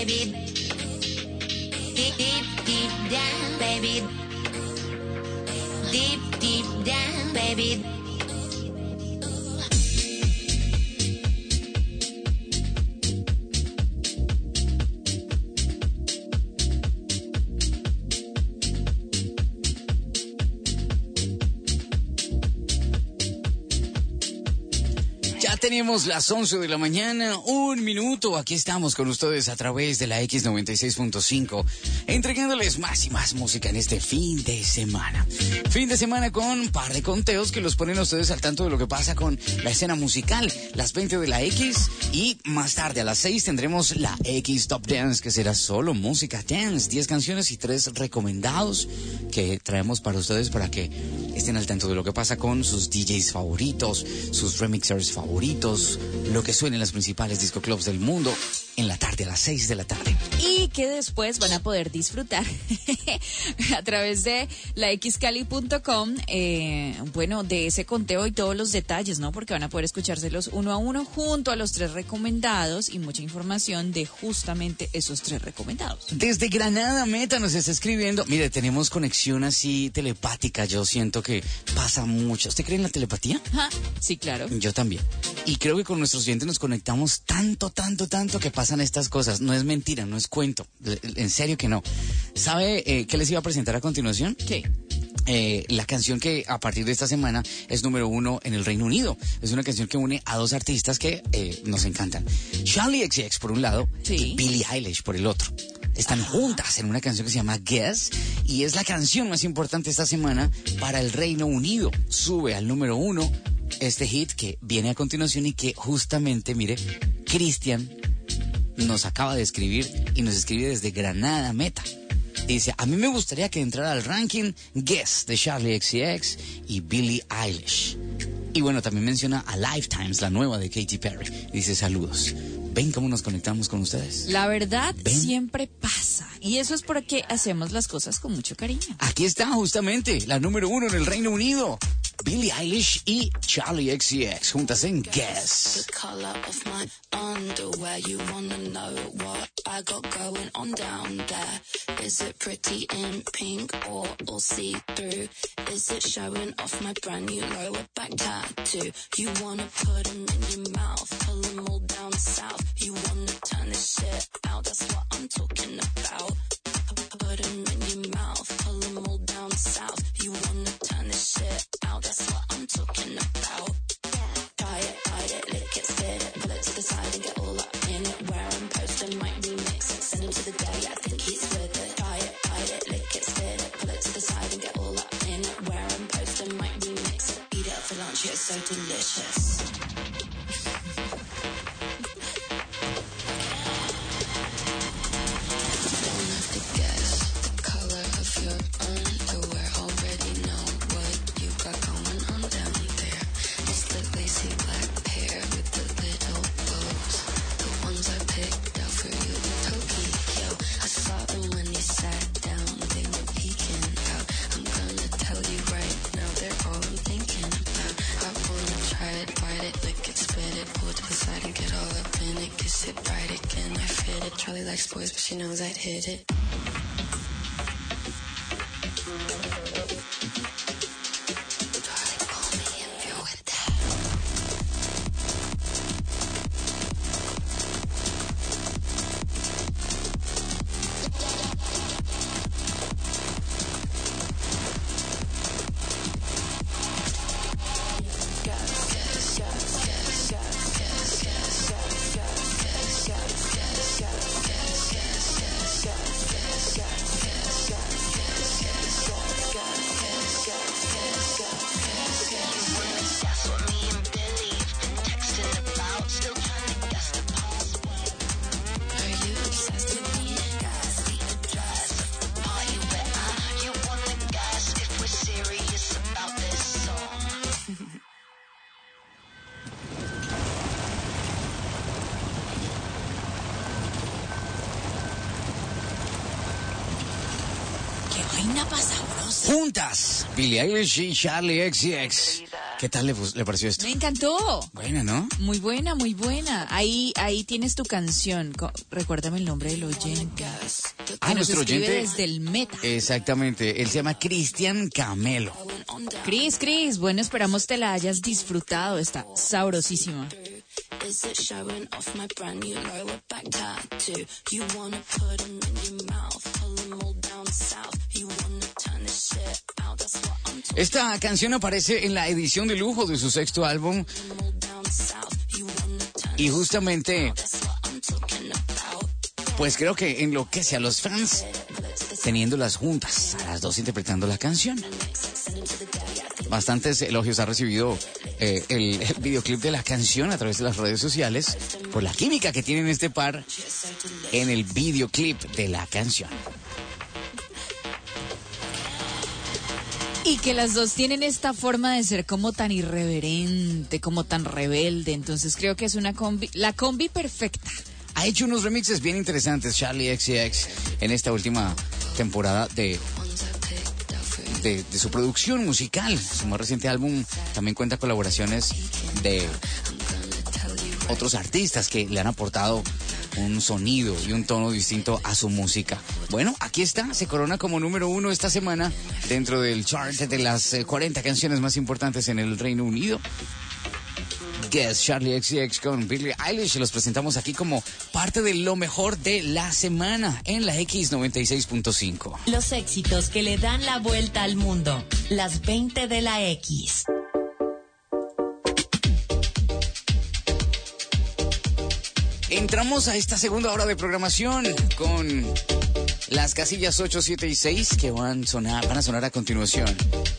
baby. Deep, deep, deep down, baby. Deep, deep down, baby. Tenemos las once de la mañana, un minuto. Aquí estamos con ustedes a través de la X noventa y seis punto cinco, entregándoles más y más música en este fin de semana. Fin de semana con un par de conteos que los ponen a ustedes al tanto de lo que pasa con la escena musical. Las veinte de la X y más tarde a las seis tendremos la X Top Dance, que será solo música dance. diez canciones y tres recomendados que traemos para ustedes para que estén al tanto de lo que pasa con sus D Js favoritos, sus remixers favoritos, lo que suena en las principales disco clubs del mundo en la tarde, a las seis de la tarde. Y que después van a poder disfrutar a través de la x cali punto com, eh, bueno, de ese conteo y todos los detalles, ¿no? Porque van a poder escuchárselos uno a uno junto a los tres recomendados y mucha información de justamente esos tres recomendados. Desde Granada Meta nos está escribiendo. Mire, tenemos conexión así telepática. Yo siento que pasa mucho. ¿Usted cree en la telepatía? Ajá. Sí, claro. Yo también. Y creo que con nuestros oyentes nos conectamos tanto, tanto, tanto que pasan estas cosas. No es mentira, no es cuento. En serio que no. ¿Sabe eh, qué les iba a presentar a continuación? ¿Qué? Eh, la canción que a partir de esta semana es número uno en el Reino Unido. Es una canción que une a dos artistas que eh, nos encantan. Charlie X C X por un lado, sí, y Billie Eilish por el otro. Están juntas en una canción que se llama Guess y es la canción más importante esta semana para el Reino Unido. Sube al número uno este hit que viene a continuación y que justamente, mire, Cristian nos acaba de escribir y nos escribe desde Granada Meta. Dice, a mí me gustaría que entrara al ranking Guess de Charlie X C X y Billie Eilish. Y bueno, también menciona a Lifetimes, la nueva de Katy Perry. Dice, saludos. ¿Ven cómo nos conectamos con ustedes? La verdad, ¿ven? Siempre pasa. Y eso es porque hacemos las cosas con mucho cariño. Aquí está justamente la número uno en el Reino Unido. Billie Eilish y Charlie X C X juntas en Guess. The color of my underwear, you wanna know what I got going on down there? Is it pretty in pink or all see-through? Is it showing off my brand new lower back tattoo? You wanna put them in your mouth, pull them all down south. You wanna turn this shit out, that's what I'm talking about. Put them in your mouth, pull them all down south. You wanna turn this shit out, that's what I'm talking about. Try it, bite it, lick it, spit it, pull it to the side and get all up in it. Wear and post and might remix it, send him to the day, I think he's with it. Try it, bite it, lick it, spit it, pull it to the side and get all up in it. Wear and post and might remix it, eat it up for lunch, yeah, it's so delicious. Charlie likes boys, but she knows I'd hit it. Juntas, Billie Eilish y Charlie X C X. ¿Qué tal le, le pareció esto? Me encantó. Buena, ¿no? Muy buena, muy buena. Ahí, ahí tienes tu canción. Co- Recuérdame el nombre del oyente. Ah, Que nos nuestro escribe oyente. desde el Meta. Exactamente. Él se llama Cristian Camelo. Cris, Cris, bueno, esperamos te la hayas disfrutado. Está sabrosísima. Is it showing off my brand new lower back tattoo? You wanna put 'em in your mouth, pull 'em all down south. You wanna turn this shit out, that's what I'm talking Esta canción aparece en la edición de lujo de su sexto álbum all down south. You wanna turn y justamente, that's what I'm talking about. pues creo que enloquece a los fans teniéndolas juntas, a las dos interpretando la canción. Bastantes elogios ha recibido eh, el, el videoclip de la canción a través de las redes sociales por la química que tienen este par en el videoclip de la canción. Y que las dos tienen esta forma de ser como tan irreverente, como tan rebelde. Entonces creo que es una combi, la combi perfecta. Ha hecho unos remixes bien interesantes Charlie X C X en esta última temporada de, de, de su producción musical. Su más reciente álbum también cuenta colaboraciones de otros artistas que le han aportado un sonido y un tono distinto a su música. Bueno, aquí está, se corona como número uno esta semana dentro del chart de las eh, cuarenta canciones más importantes en el Reino Unido. Guess, Charlie X C X con Billie Eilish. Los presentamos aquí como parte de lo mejor de la semana en la X noventa y seis punto cinco. Los éxitos que le dan la vuelta al mundo. Las veinte de la X. Entramos a esta segunda hora de programación con las casillas ocho, siete y seis que van, sonar, van a sonar a continuación.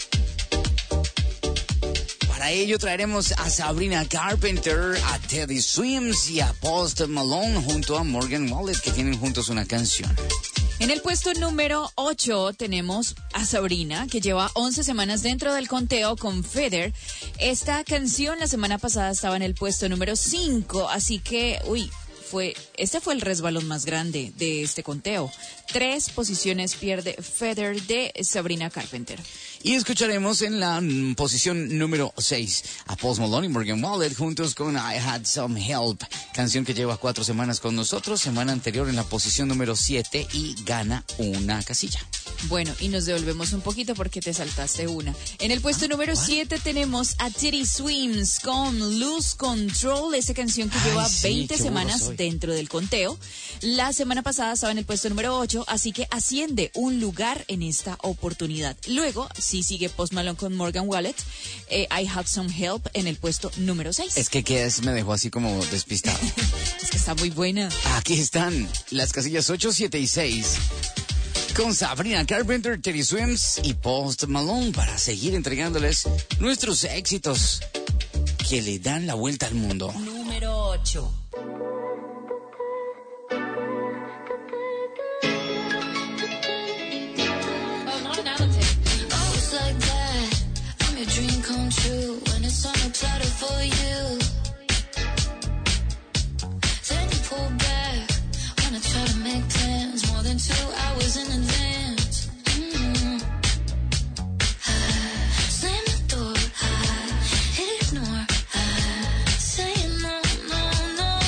Para ello traeremos a Sabrina Carpenter, a Teddy Swims y a Post Malone junto a Morgan Wallet, que tienen juntos una canción. En el puesto número ocho tenemos a Sabrina, que lleva once semanas dentro del conteo con Feather. Esta canción la semana pasada estaba en el puesto número cinco, así que, uy, fue este fue el resbalón más grande de este conteo. Tres posiciones pierde Feather de Sabrina Carpenter. Y escucharemos en la mm, posición número seis a Post Malone y Morgan Wallet juntos con I Had Some Help, canción que lleva cuatro semanas con nosotros, semana anterior en la posición número siete y gana una casilla. Bueno, y nos devolvemos un poquito porque te saltaste una. En el puesto número siete tenemos a Teddy Swims con Lose Control, esa canción que Ay, lleva sí, veinte qué burro semanas soy. dentro del conteo. La semana pasada estaba en el puesto número ocho, así que asciende un lugar en esta oportunidad. Luego, sí sigue Post Malone con Morgan Wallet, eh, I Had Some Help en el puesto número seis. Es que Guess me dejó así como despistado. Es que está muy buena. Aquí están las casillas ocho, siete y seis con Sabrina Carpenter, Teddy Swims y Post Malone para seguir entregándoles nuestros éxitos que le dan la vuelta al mundo. Número ocho. Oh, it's like that. I'm your dream come true when it's on a platter for you. Then you pull back when I try to make plans more than two hours in advance. Mm. I slam the door, I hit ignore, I say no, no, no.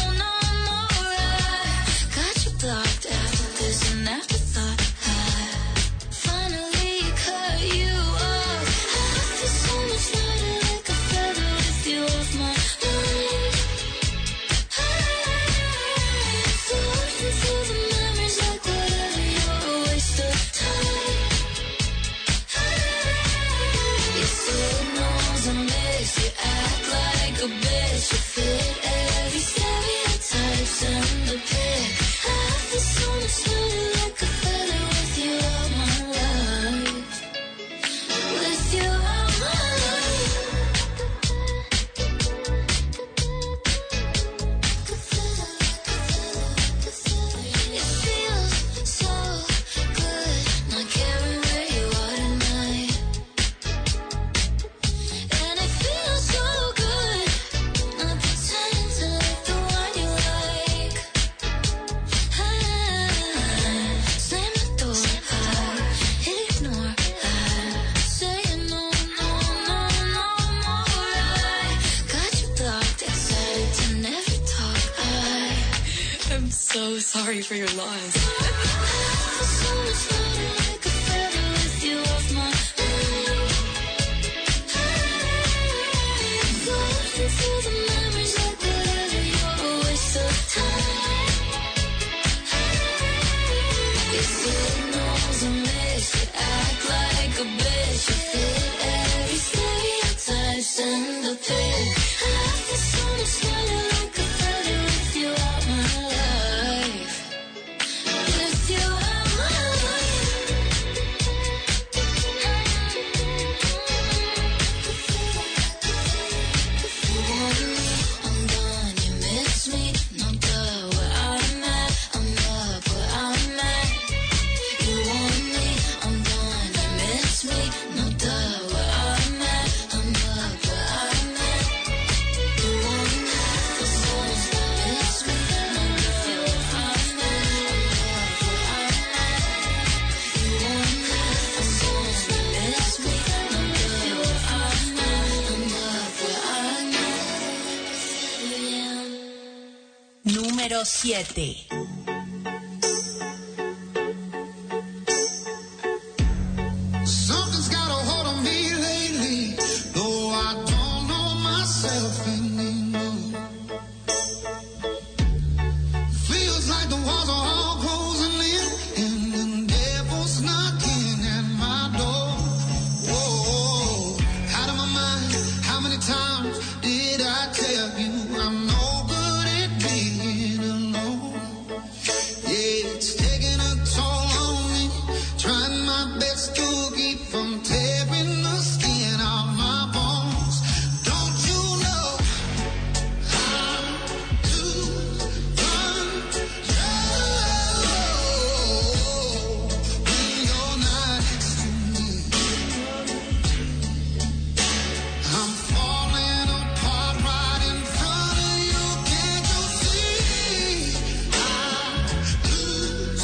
so sorry for your loss. And the pit. I feel so much lighter, like a feather with you out my life. With you out my life. You want me, I'm gone. You miss me, no duh. Where I'm at, I'm up where I'm at. You want me, I'm gone. You miss me, no duh. Where I'm at, I'm up where I'm at. You want me, the souls that miss me, no duh. Where I'm at, I'm up where I'm at. You want me, the souls that miss me, no duh. Where I'm at, I'm up where I'm at. Número siete. Something's got a hold on me lately, though I don't know myself anymore. Feels like the walls are all closing in, and the devil's knocking at my door. Whoa, out of my mind, how many times did I tell you I'm no good at being alone? Yeah, it's taking a toll on me, trying my best to keep from tearing the skin off my bones. Don't you know how to run when you're not next to me? I'm falling apart right in front of you. Can't you see? I lose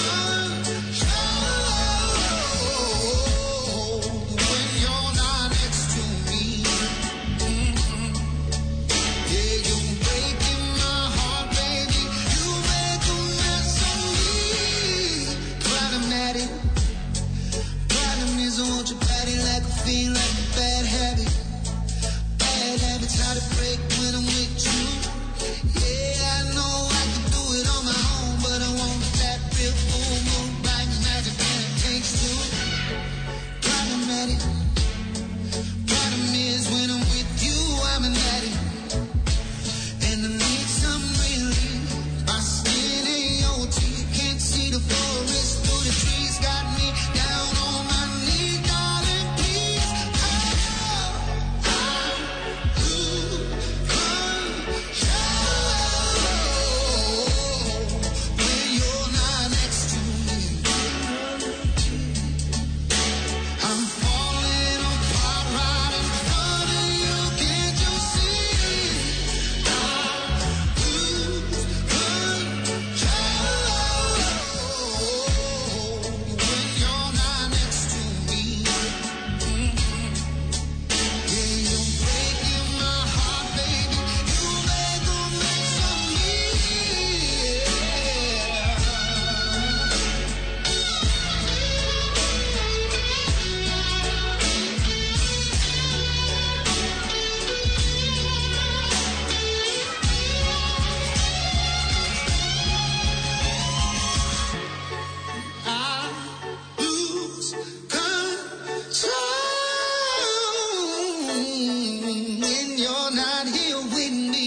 control when you're not next to me. Mhm. Yeah, you're breaking my heart, baby. You make a mess of me. Problematic. Problem is I want your body like a fiend, like a bad habit. Bad habits hard to break when I'm with you. Yeah, I know I can do it on my own, but I want that real full moon, black magic, and it takes two. Problematic. Problem is when I'm with you, I'm an addict, and I need some relief. My skin ain't your teeth, can't see the forest through the trees. Got me down on my knees, darling, please. Oh, I lose control when you're not next to me. I'm falling apart right in front of you. Can't you see? I lose control when you're not next to me. Yeah, you're breaking my heart, baby. You make a mess of me. I lose control when you're not here with me.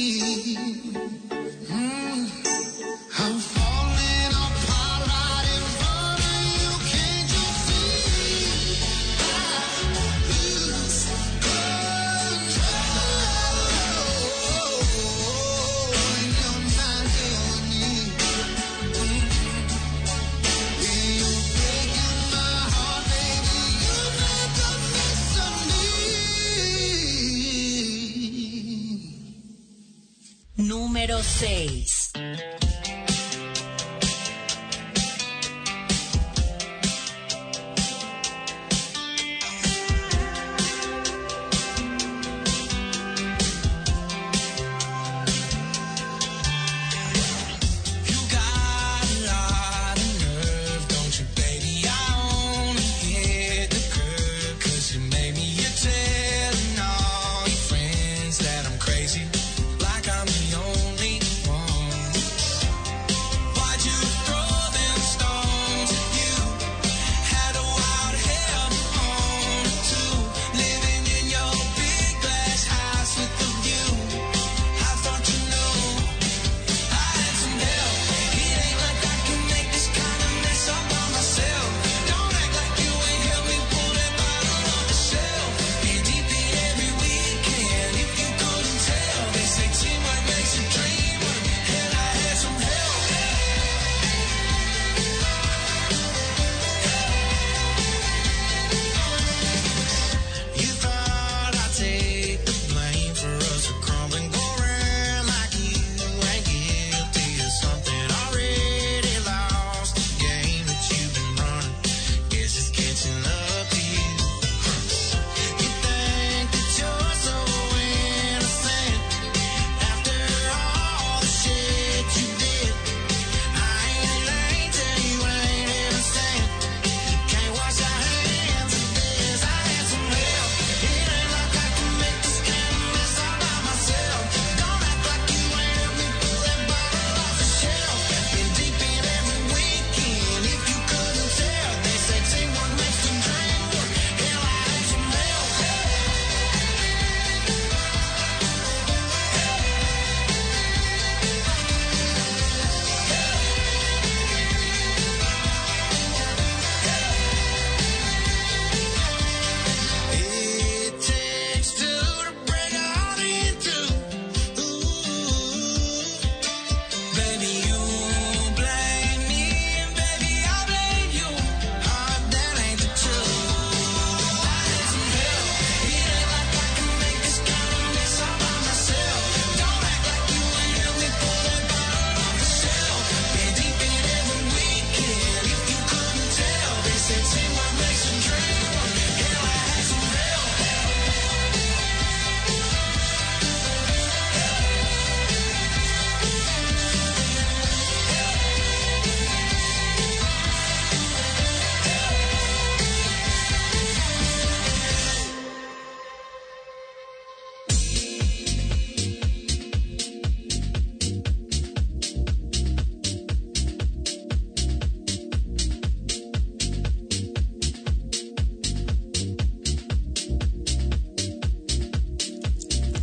Mm. I'm falling apart right in front of you. Can't you see? I lose control when you're not here with me. Yeah, you're breaking my heart, baby. You make a mess of me. Número seis. You got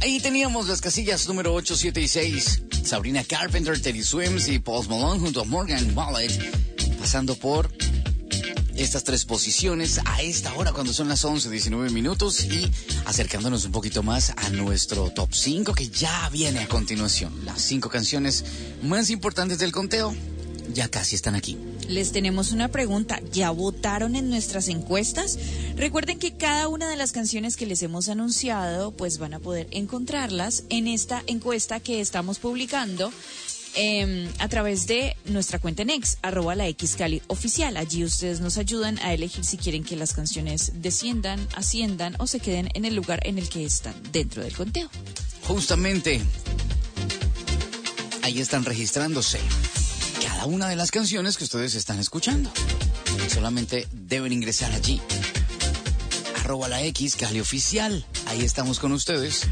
Ahí teníamos las casillas número ocho, siete y seis. Sabrina Carpenter, Teddy Swims y Post Malone junto a Morgan Wallen, pasando por estas tres posiciones a esta hora cuando son las once, diecinueve minutos y acercándonos un poquito más a nuestro top cinco que ya viene a continuación. Las cinco canciones más importantes del conteo ya casi están aquí. Les tenemos una pregunta. ¿Ya votaron en nuestras encuestas? Recuerden que cada una de las canciones que les hemos anunciado, pues van a poder encontrarlas en esta encuesta que estamos publicando eh, a través de nuestra cuenta en X, arroba la X Cali oficial. Allí ustedes nos ayudan a elegir si quieren que las canciones desciendan, asciendan o se queden en el lugar en el que están dentro del conteo. Justamente, ahí están registrándose cada una de las canciones que ustedes están escuchando. Solamente deben ingresar allí, arroba la X Cali oficial. Ahí estamos con ustedes.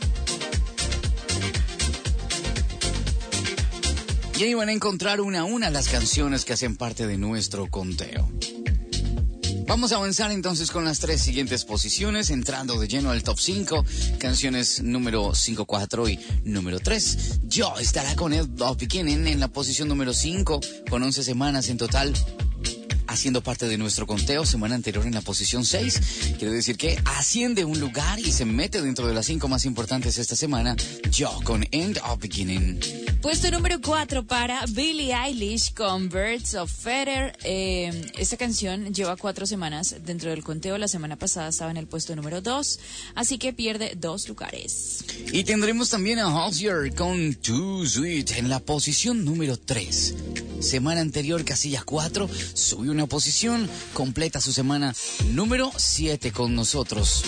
Y ahí van a encontrar una a una las canciones que hacen parte de nuestro conteo. Vamos a avanzar entonces con las tres siguientes posiciones, entrando de lleno al top cinco, canciones número cinco, cuatro y número tres. Yo estará con el of Beginning en la posición número cinco, con once semanas en total, haciendo parte de nuestro conteo. Semana anterior en la posición seis, quiere decir que asciende un lugar y se mete dentro de las cinco más importantes esta semana. Yo con End of Beginning. Puesto número cuatro para Billie Eilish con Birds of Feather. Eh, esta canción lleva cuatro semanas dentro del conteo. La semana pasada estaba en el puesto número dos, así que pierde dos lugares. Y tendremos también a Halsey con Too Sweet en la posición número tres. Semana anterior, casilla cuatro, subió una posición, completa su semana número siete con nosotros.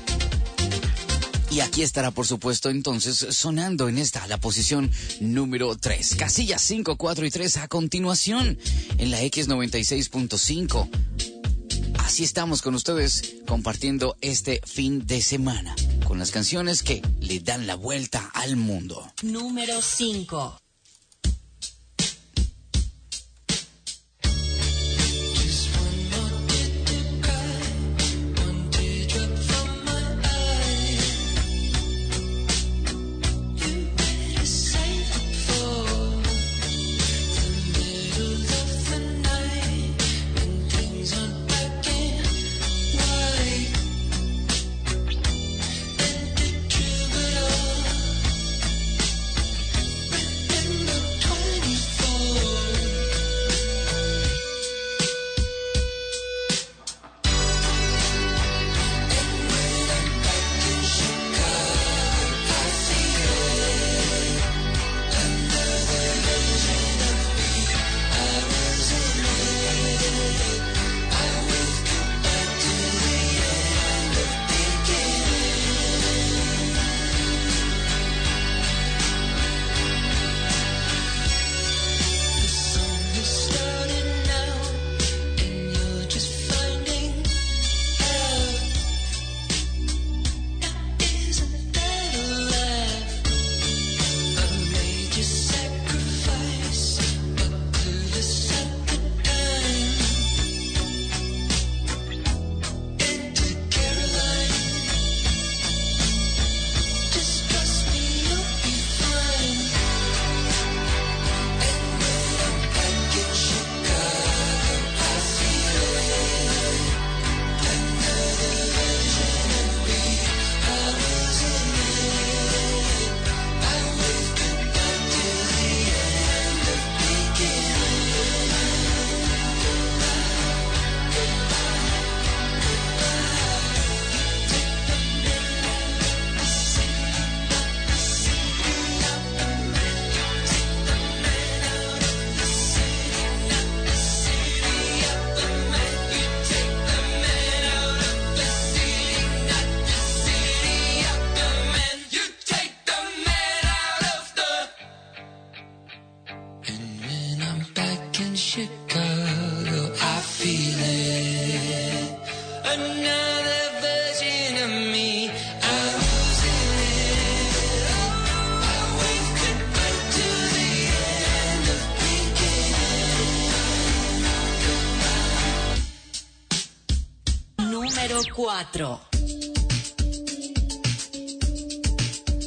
Y aquí estará, por supuesto, entonces, sonando en esta, la posición número tres. Casillas cinco, cuatro y tres a continuación en la X noventa y seis punto cinco. Así estamos con ustedes compartiendo este fin de semana con las canciones que le dan la vuelta al mundo. Número cinco. cuatro.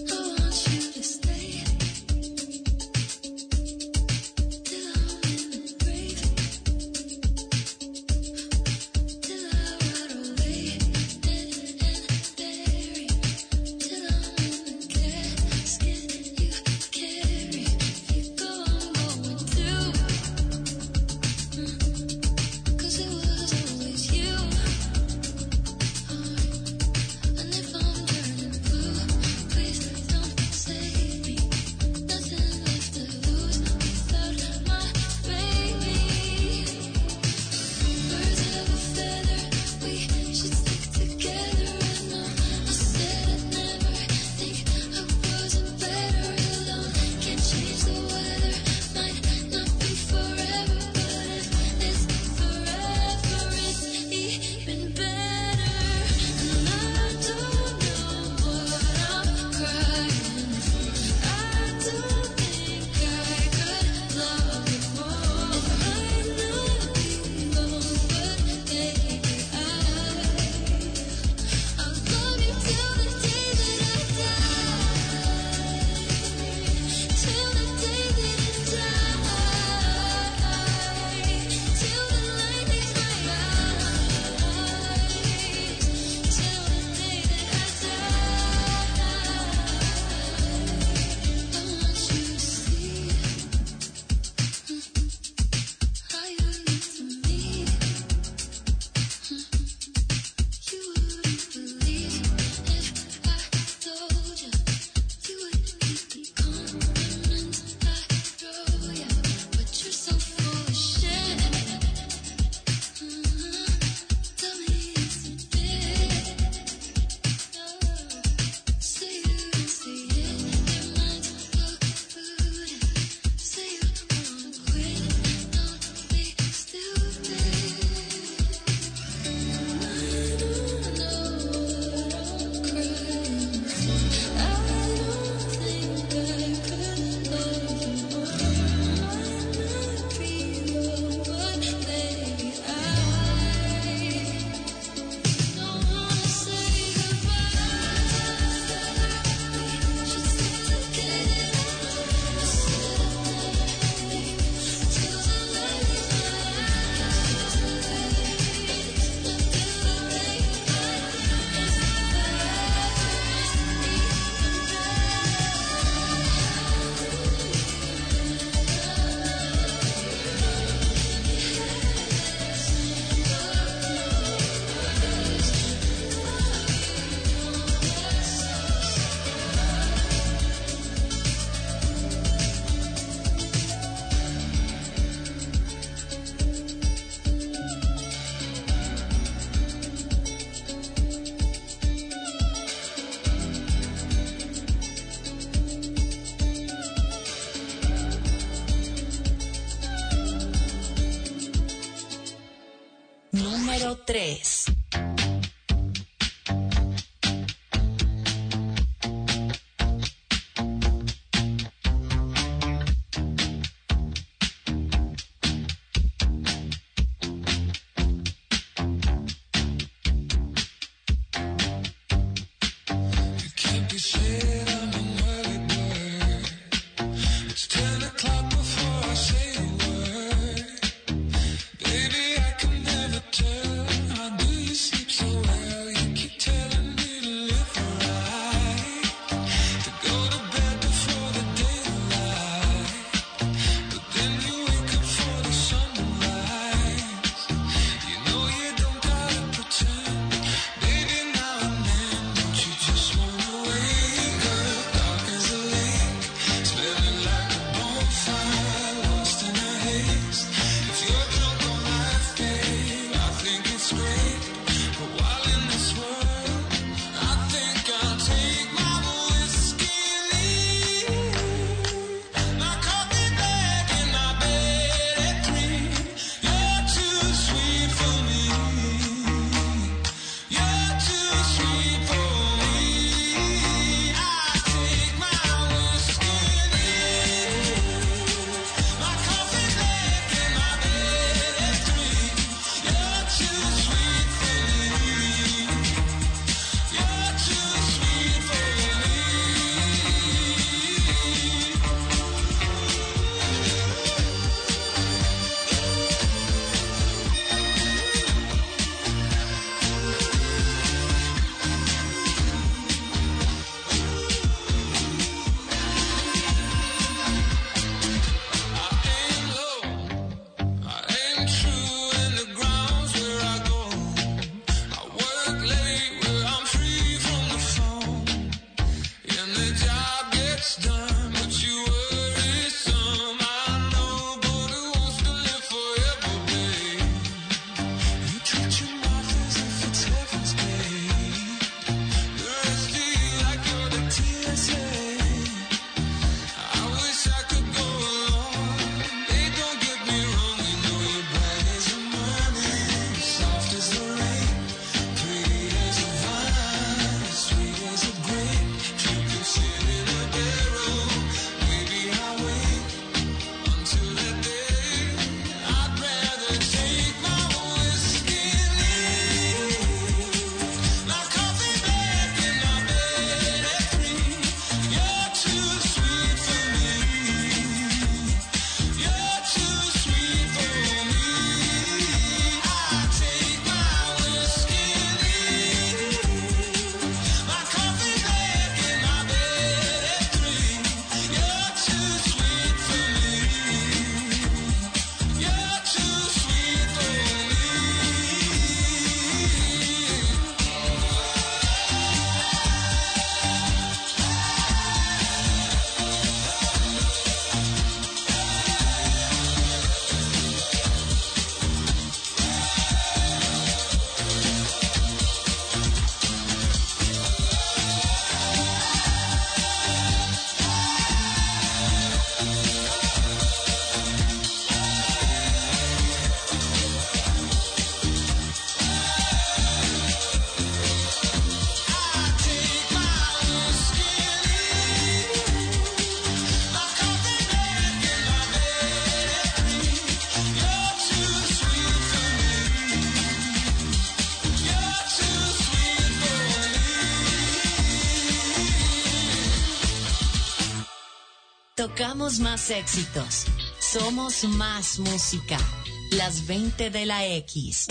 Tocamos más éxitos. Somos más música. Las veinte de la X.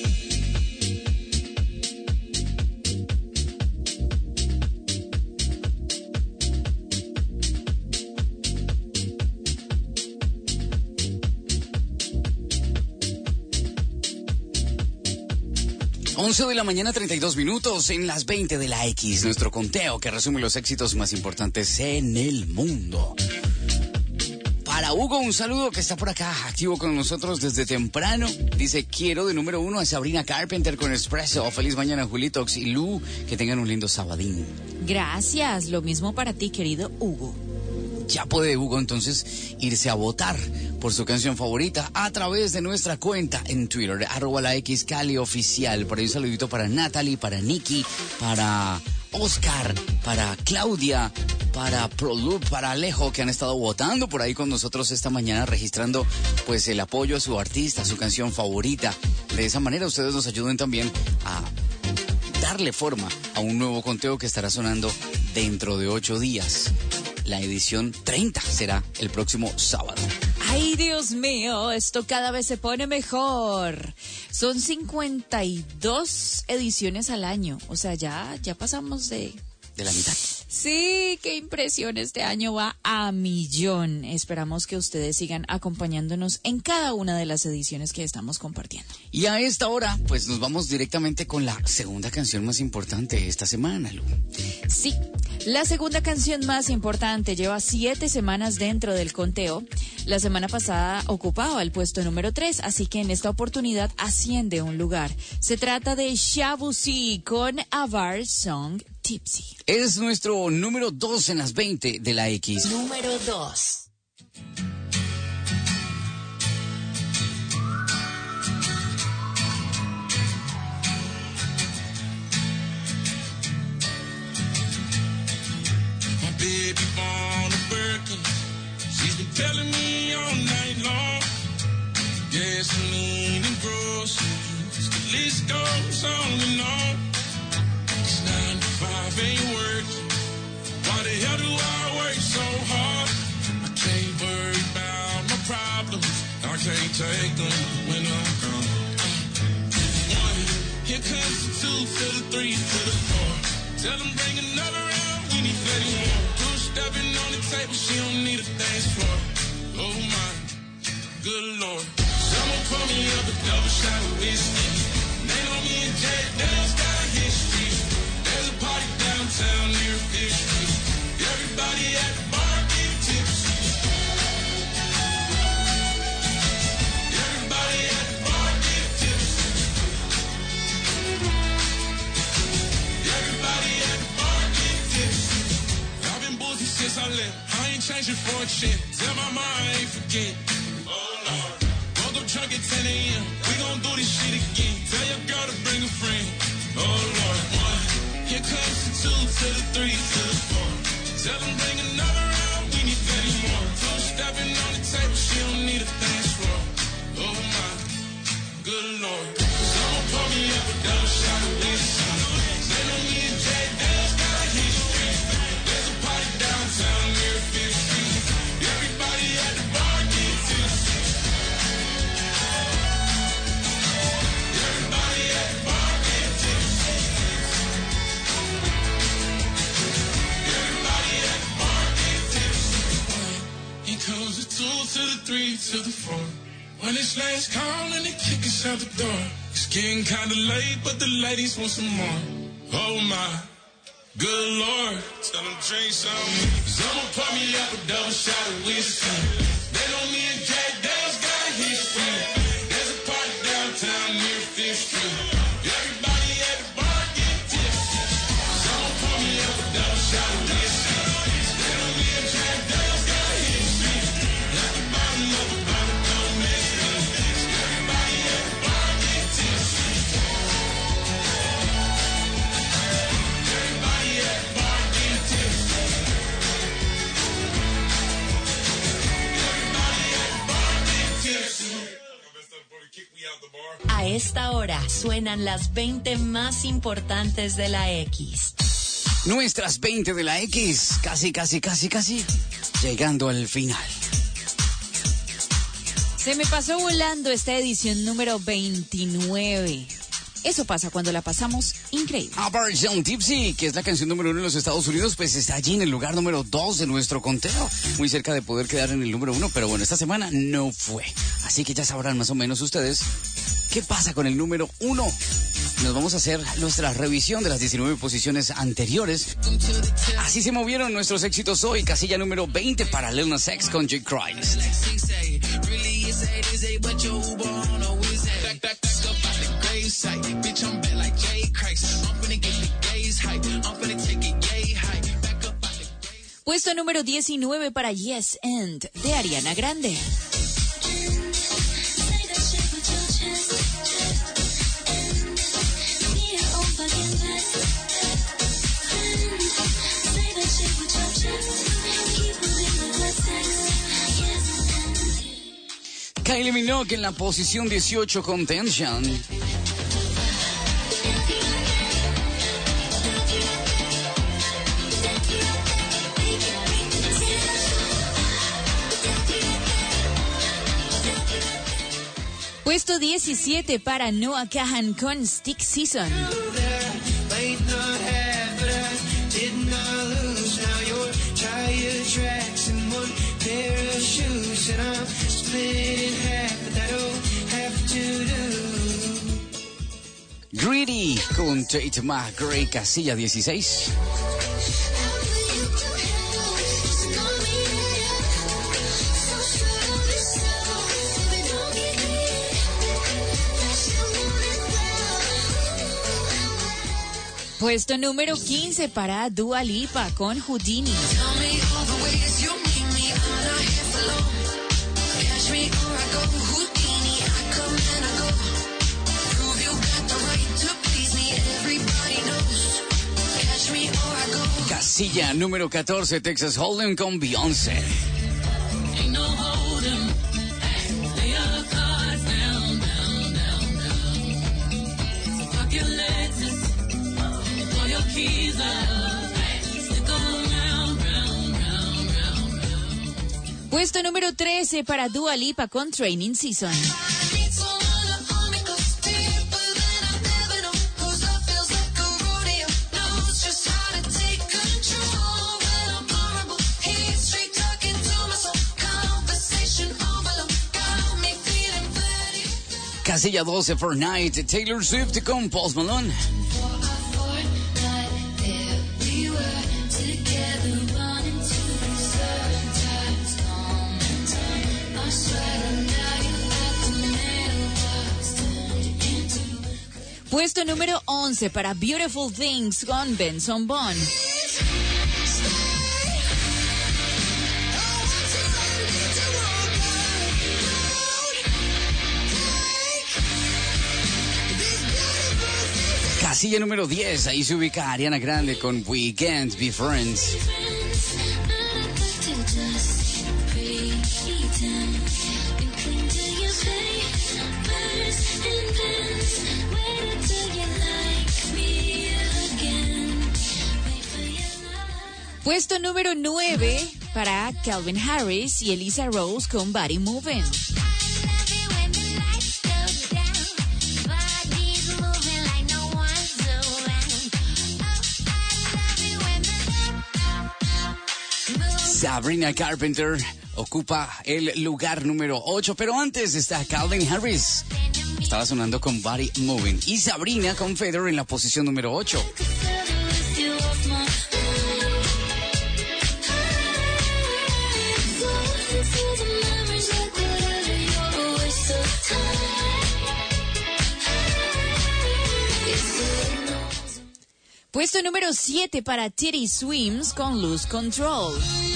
once de la mañana, treinta y dos minutos en las veinte de la X, nuestro conteo que resume los éxitos más importantes en el mundo. Para Hugo, un saludo que está por acá, activo con nosotros desde temprano. Dice, quiero de número uno a Sabrina Carpenter con Espresso. Feliz mañana, Julitox y Lu, que tengan un lindo sabadín. Gracias, lo mismo para ti, querido Hugo. Ya puede Hugo entonces irse a votar por su canción favorita a través de nuestra cuenta en Twitter, arroba la X Cali Oficial. Por ahí un saludito para Natalie, para Nikki, para Oscar, para Claudia, para Prolup, para Alejo, que han estado votando por ahí con nosotros esta mañana, registrando pues el apoyo a su artista, a su canción favorita. De esa manera ustedes nos ayuden también a darle forma a un nuevo conteo que estará sonando dentro de ocho días. La edición treinta será el próximo sábado. Ay, Dios mío, esto cada vez se pone mejor. Son cincuenta y dos ediciones al año. O sea, ya, ya pasamos de... De la mitad. Sí, qué impresión, este año va a millón. Esperamos que ustedes sigan acompañándonos en cada una de las ediciones que estamos compartiendo. Y a esta hora, pues nos vamos directamente con la segunda canción más importante de esta semana, Lu. Sí, la segunda canción más importante lleva siete semanas dentro del conteo. La semana pasada ocupaba el puesto número tres, así que en esta oportunidad asciende un lugar. Se trata de Shabu C con Avar Song Tipsy. Es nuestro número dos en las veinte de la X. Número dos. My baby born a Birkin. She's been telling me all night long. Gasoline and groceries. The list goes on and on. It's nine to five ain't working. Why the hell do I work so hard? I can't worry about my problems. I can't take them when I'm gone. One, here comes the two to the three to the four. Tell them bring another round, we need plenty more. Two stepping on the table, she don't need a dance floor. Oh my, good lord. Someone pour me up a double shot of whiskey. They know me and Jay Dale's got a history. There's a party downtown near Fifth Street. Everybody at the bar get tipsy. Everybody at the bar get tipsy. Everybody at the bar get tipsy. I've been boozy since I left. I ain't changing for a chick. Tell my mom I ain't forget. Oh Lord. Woke up drunk at ten a.m. We gon' do this shit again. Tell your girl to bring a friend. Oh Lord. One. Here comes the two to the three to the four. Tell them bring another round, we need plenty more. Two stepping on the table, she don't need a dance floor. Oh my, good lord. Someone pour me up a double shot of whiskey. They know me and Jay Dale's got a history. There's a party downtown near Fifth Street. Everybody at the bar get tipsy. Everybody at the bar get tipsy. Comes the two to the three to the four. When it's last call and they kick us out the door. It's getting kinda late, but the ladies want some more. Oh my, good lord. Tell them drink some. Someone pour me up a double shot of whiskey. They know me and Jack Dale's got a history. There's a party downtown near Fifth Street. Everybody at the bar get tipsy. Someone pour me up a double shot of whiskey. They know me and Jack Dale's got a history. At the bottom of the bottle, don't miss me. Everybody at the bar get tipsy. Everybody at the bar get tipsy. Everybody at the bar get tipsy. A esta hora suenan las veinte más importantes de la X. Nuestras veinte de la X, casi, casi, casi, casi, llegando al final. Se me pasó volando esta edición número veintinueve. Eso pasa cuando la pasamos increíble. Operation Tipsy, que es la canción número uno en los Estados Unidos, pues está allí en el lugar número dos de nuestro conteo. Muy cerca de poder quedar en el número uno, pero bueno, esta semana no fue. Así que ya sabrán más o menos ustedes qué pasa con el número uno. Nos vamos a hacer nuestra revisión de las diecinueve posiciones anteriores. Así se movieron nuestros éxitos hoy. Casilla número veinte para Lil Nas X con J. Christ. Puesto número diecinueve para Yes and de Ariana Grande. Kylie Minogue en la posición dieciocho con Tension. Puesto diecisiete para Noah Kahan con Stick Season. Greedy con Tate McRae, casilla dieciséis. Puesto número quince para Dua Lipa con Houdini. Casilla número catorce, Texas Hold'em con Beyoncé. Puesto número trece para Dua Lipa con Training Season. Casilla doce, Fortnite, Taylor Swift con Post Malone. Puesto número once para Beautiful Things con Benson Boone. Casilla número diez, ahí se ubica Ariana Grande con We Can't Be Friends. Puesto número nueve para Calvin Harris y Elisa Rose con Body Moving. Sabrina Carpenter ocupa el lugar número ocho, pero antes está Calvin Harris. Estaba sonando con Body Moving. Y Sabrina con Feather en la posición número ocho. Puesto número siete para Teddy Swims con Lose Control.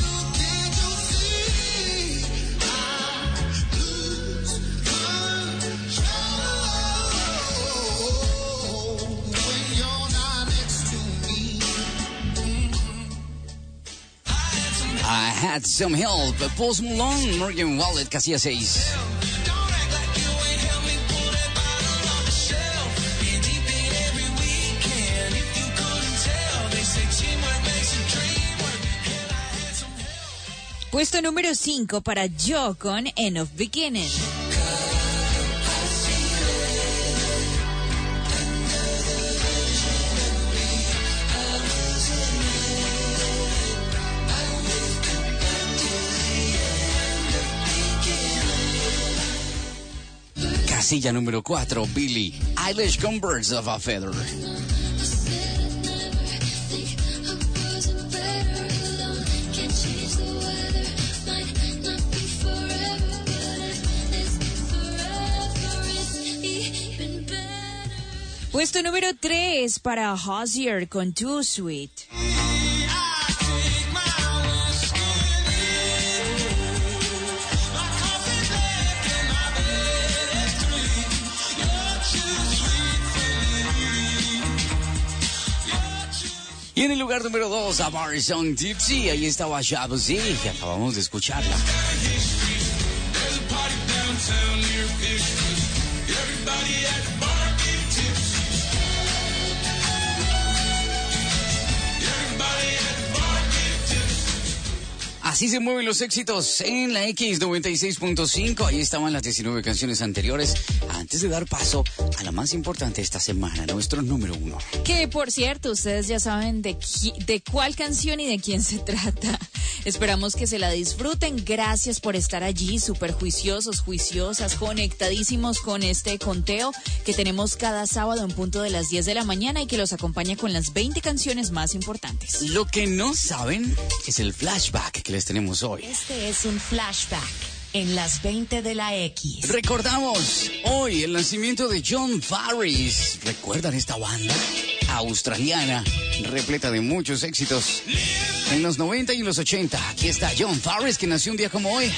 I Had Some Help, Post Malone, Morgan Wallet, casilla seis. Puesto número cinco para Joe con End of Beginning. Casilla número cuatro, Billie Eilish con Birds of a Feather. Puesto número tres para Hozier con Too Sweet. Y en el lugar número dos, a Song Tipsy, ahí estaba Shabuzi, que acabamos de escucharla. Así se mueven los éxitos en la X noventa y seis punto cinco. Ahí estaban las diecinueve canciones anteriores. Antes de dar paso a la más importante esta semana, nuestro número uno. Que, por cierto, ustedes ya saben de, qui- de cuál canción y de quién se trata. Esperamos que se la disfruten. Gracias por estar allí, súper juiciosos, juiciosas, conectadísimos con este conteo que tenemos cada sábado en punto de las diez de la mañana y que los acompaña con las veinte canciones más importantes. Lo que no saben es el flashback que les tenemos hoy. Este es un flashback en las veinte de la X. Recordamos hoy el nacimiento de John Farris. ¿Recuerdan esta banda australiana repleta de muchos éxitos en los noventa y en los ochenta? Aquí está John Farris, que nació un día como hoy.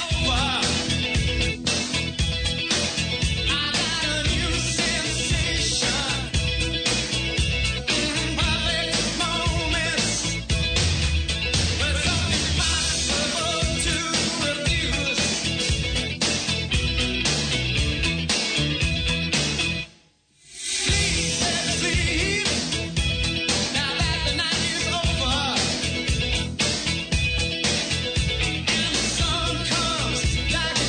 Like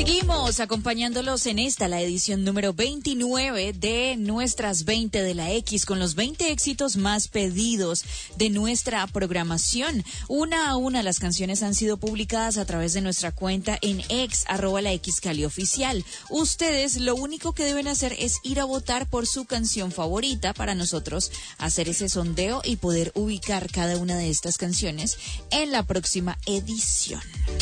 Seguimos acompañándolos en esta, la edición número veintinueve de nuestras veinte de la X, con los veinte éxitos más pedidos de nuestra programación. Una a una las canciones han sido publicadas a través de nuestra cuenta en ex, arroba la X Cali Oficial. Ustedes lo único que deben hacer es ir a votar por su canción favorita para nosotros hacer ese sondeo y poder ubicar cada una de estas canciones en la próxima edición.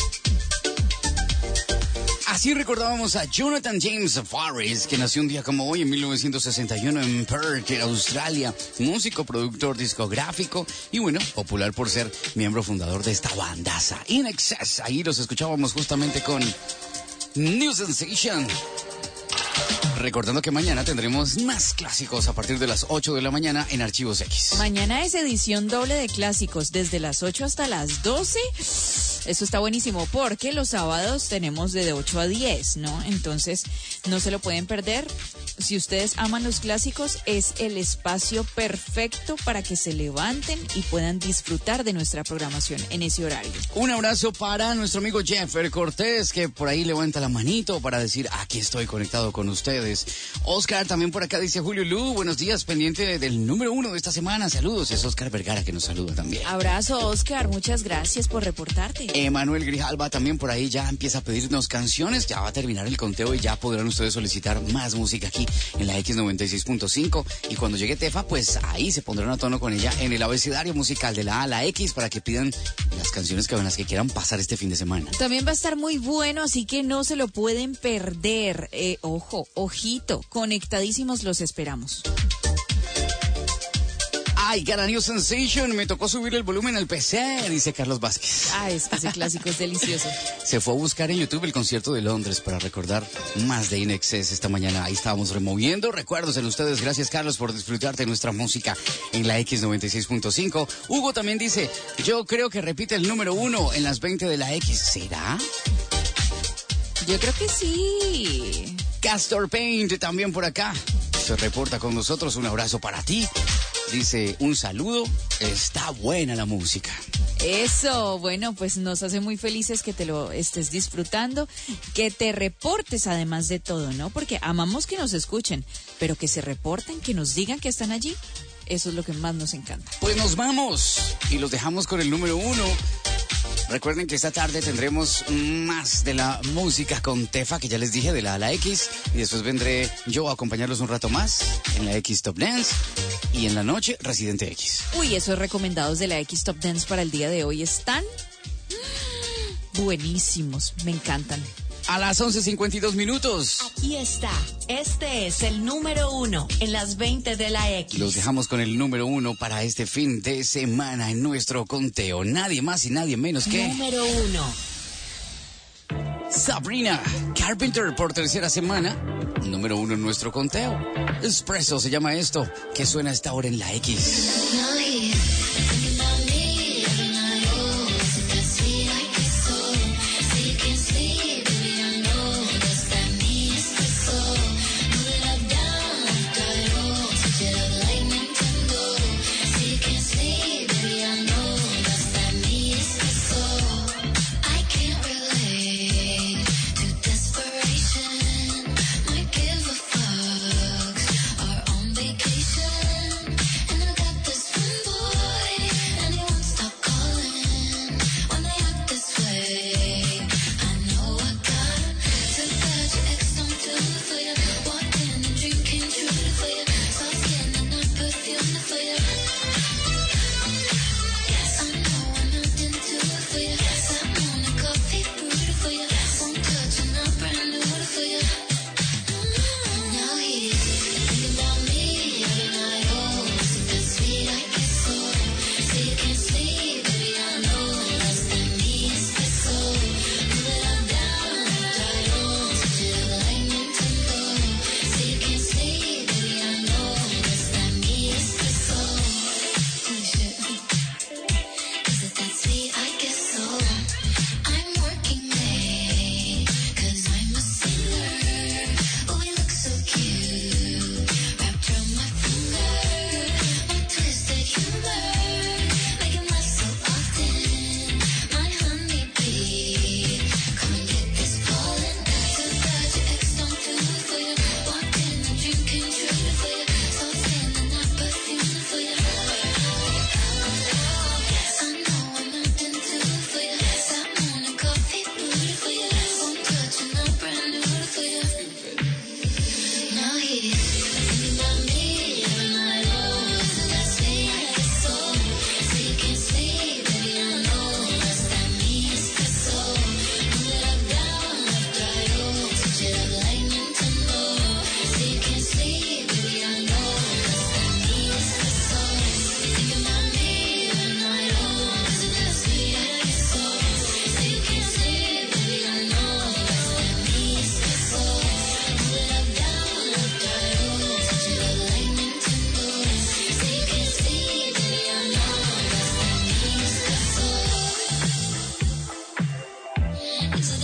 Así recordábamos a Jonathan James Farris, que nació un día como hoy en mil novecientos sesenta y uno en Perth, en Australia, músico, productor discográfico y bueno, popular por ser miembro fundador de esta bandaza In Excess. Ahí los escuchábamos justamente con New Sensation. Recordando que mañana tendremos más clásicos a partir de las ocho de la mañana en Archivos X. Mañana es edición doble de clásicos, desde las ocho hasta las doce. Eso está buenísimo porque los sábados tenemos de ocho a diez, ¿no? Entonces, no se lo pueden perder. Si ustedes aman los clásicos, es el espacio perfecto para que se levanten y puedan disfrutar de nuestra programación en ese horario. Un abrazo para nuestro amigo Jeffer Cortés, que por ahí levanta la manito para decir, aquí estoy conectado con ustedes. Oscar también por acá dice, Julio Lu, buenos días, pendiente del número uno de esta semana. Saludos, es Oscar Vergara que nos saluda también. Abrazo, Oscar, muchas gracias por reportarte. Emanuel Grijalva también por ahí ya empieza a pedirnos canciones, ya va a terminar el conteo y ya podrán ustedes solicitar más música aquí en la X noventa y seis punto cinco, y cuando llegue Tefa, pues ahí se pondrán a tono con ella en el abecedario musical de la A a la X para que pidan las canciones que, las que quieran pasar este fin de semana. También va a estar muy bueno, así que no se lo pueden perder. Eh, ojo, ojito, conectadísimos los esperamos. Ay, got a new sensation, me tocó subir el volumen al P C, dice Carlos Vázquez. Ah, es que ese clásico es delicioso. Se fue a buscar en YouTube el concierto de Londres para recordar más de In Excess esta mañana. Ahí estábamos removiendo recuerdos en ustedes. Gracias, Carlos, por disfrutar de nuestra música en la X noventa y seis punto cinco. Hugo también dice, yo creo que repite el número uno en las veinte de la X. ¿Será? Yo creo que sí. Castor Paint también por acá se reporta con nosotros. Un abrazo para ti. Dice, un saludo, está buena la música. Eso, bueno, pues nos hace muy felices que te lo estés disfrutando, que te reportes además de todo, ¿no? Porque amamos que nos escuchen, pero que se reporten, que nos digan que están allí, eso es lo que más nos encanta. Pues nos vamos y los dejamos con el número uno. Recuerden que esta tarde tendremos más de la música con Tefa, que ya les dije, de la A a la X. Y después vendré yo a acompañarlos un rato más en la X Top Dance. Y en la noche, Residente X. Uy, esos recomendados de la X Top Dance para el día de hoy están buenísimos, me encantan. A las once cincuenta y dos minutos. Aquí está. Este es el número uno en las veinte de la X. Los dejamos con el número uno para este fin de semana en nuestro conteo. Nadie más y nadie menos que... Número uno. Sabrina Carpenter por tercera semana. Número uno en nuestro conteo. Espresso se llama esto, que suena a esta hora en la X. This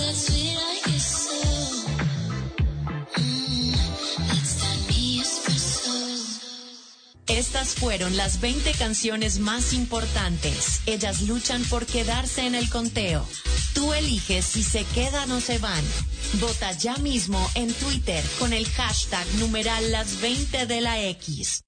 that sweet I used to. Mm, let's turn me espresso. Estas fueron las veinte canciones más importantes. Ellas luchan por quedarse en el conteo. Tú eliges si se quedan o se van. Vota ya mismo en Twitter con el hashtag numeral las veinte de la X.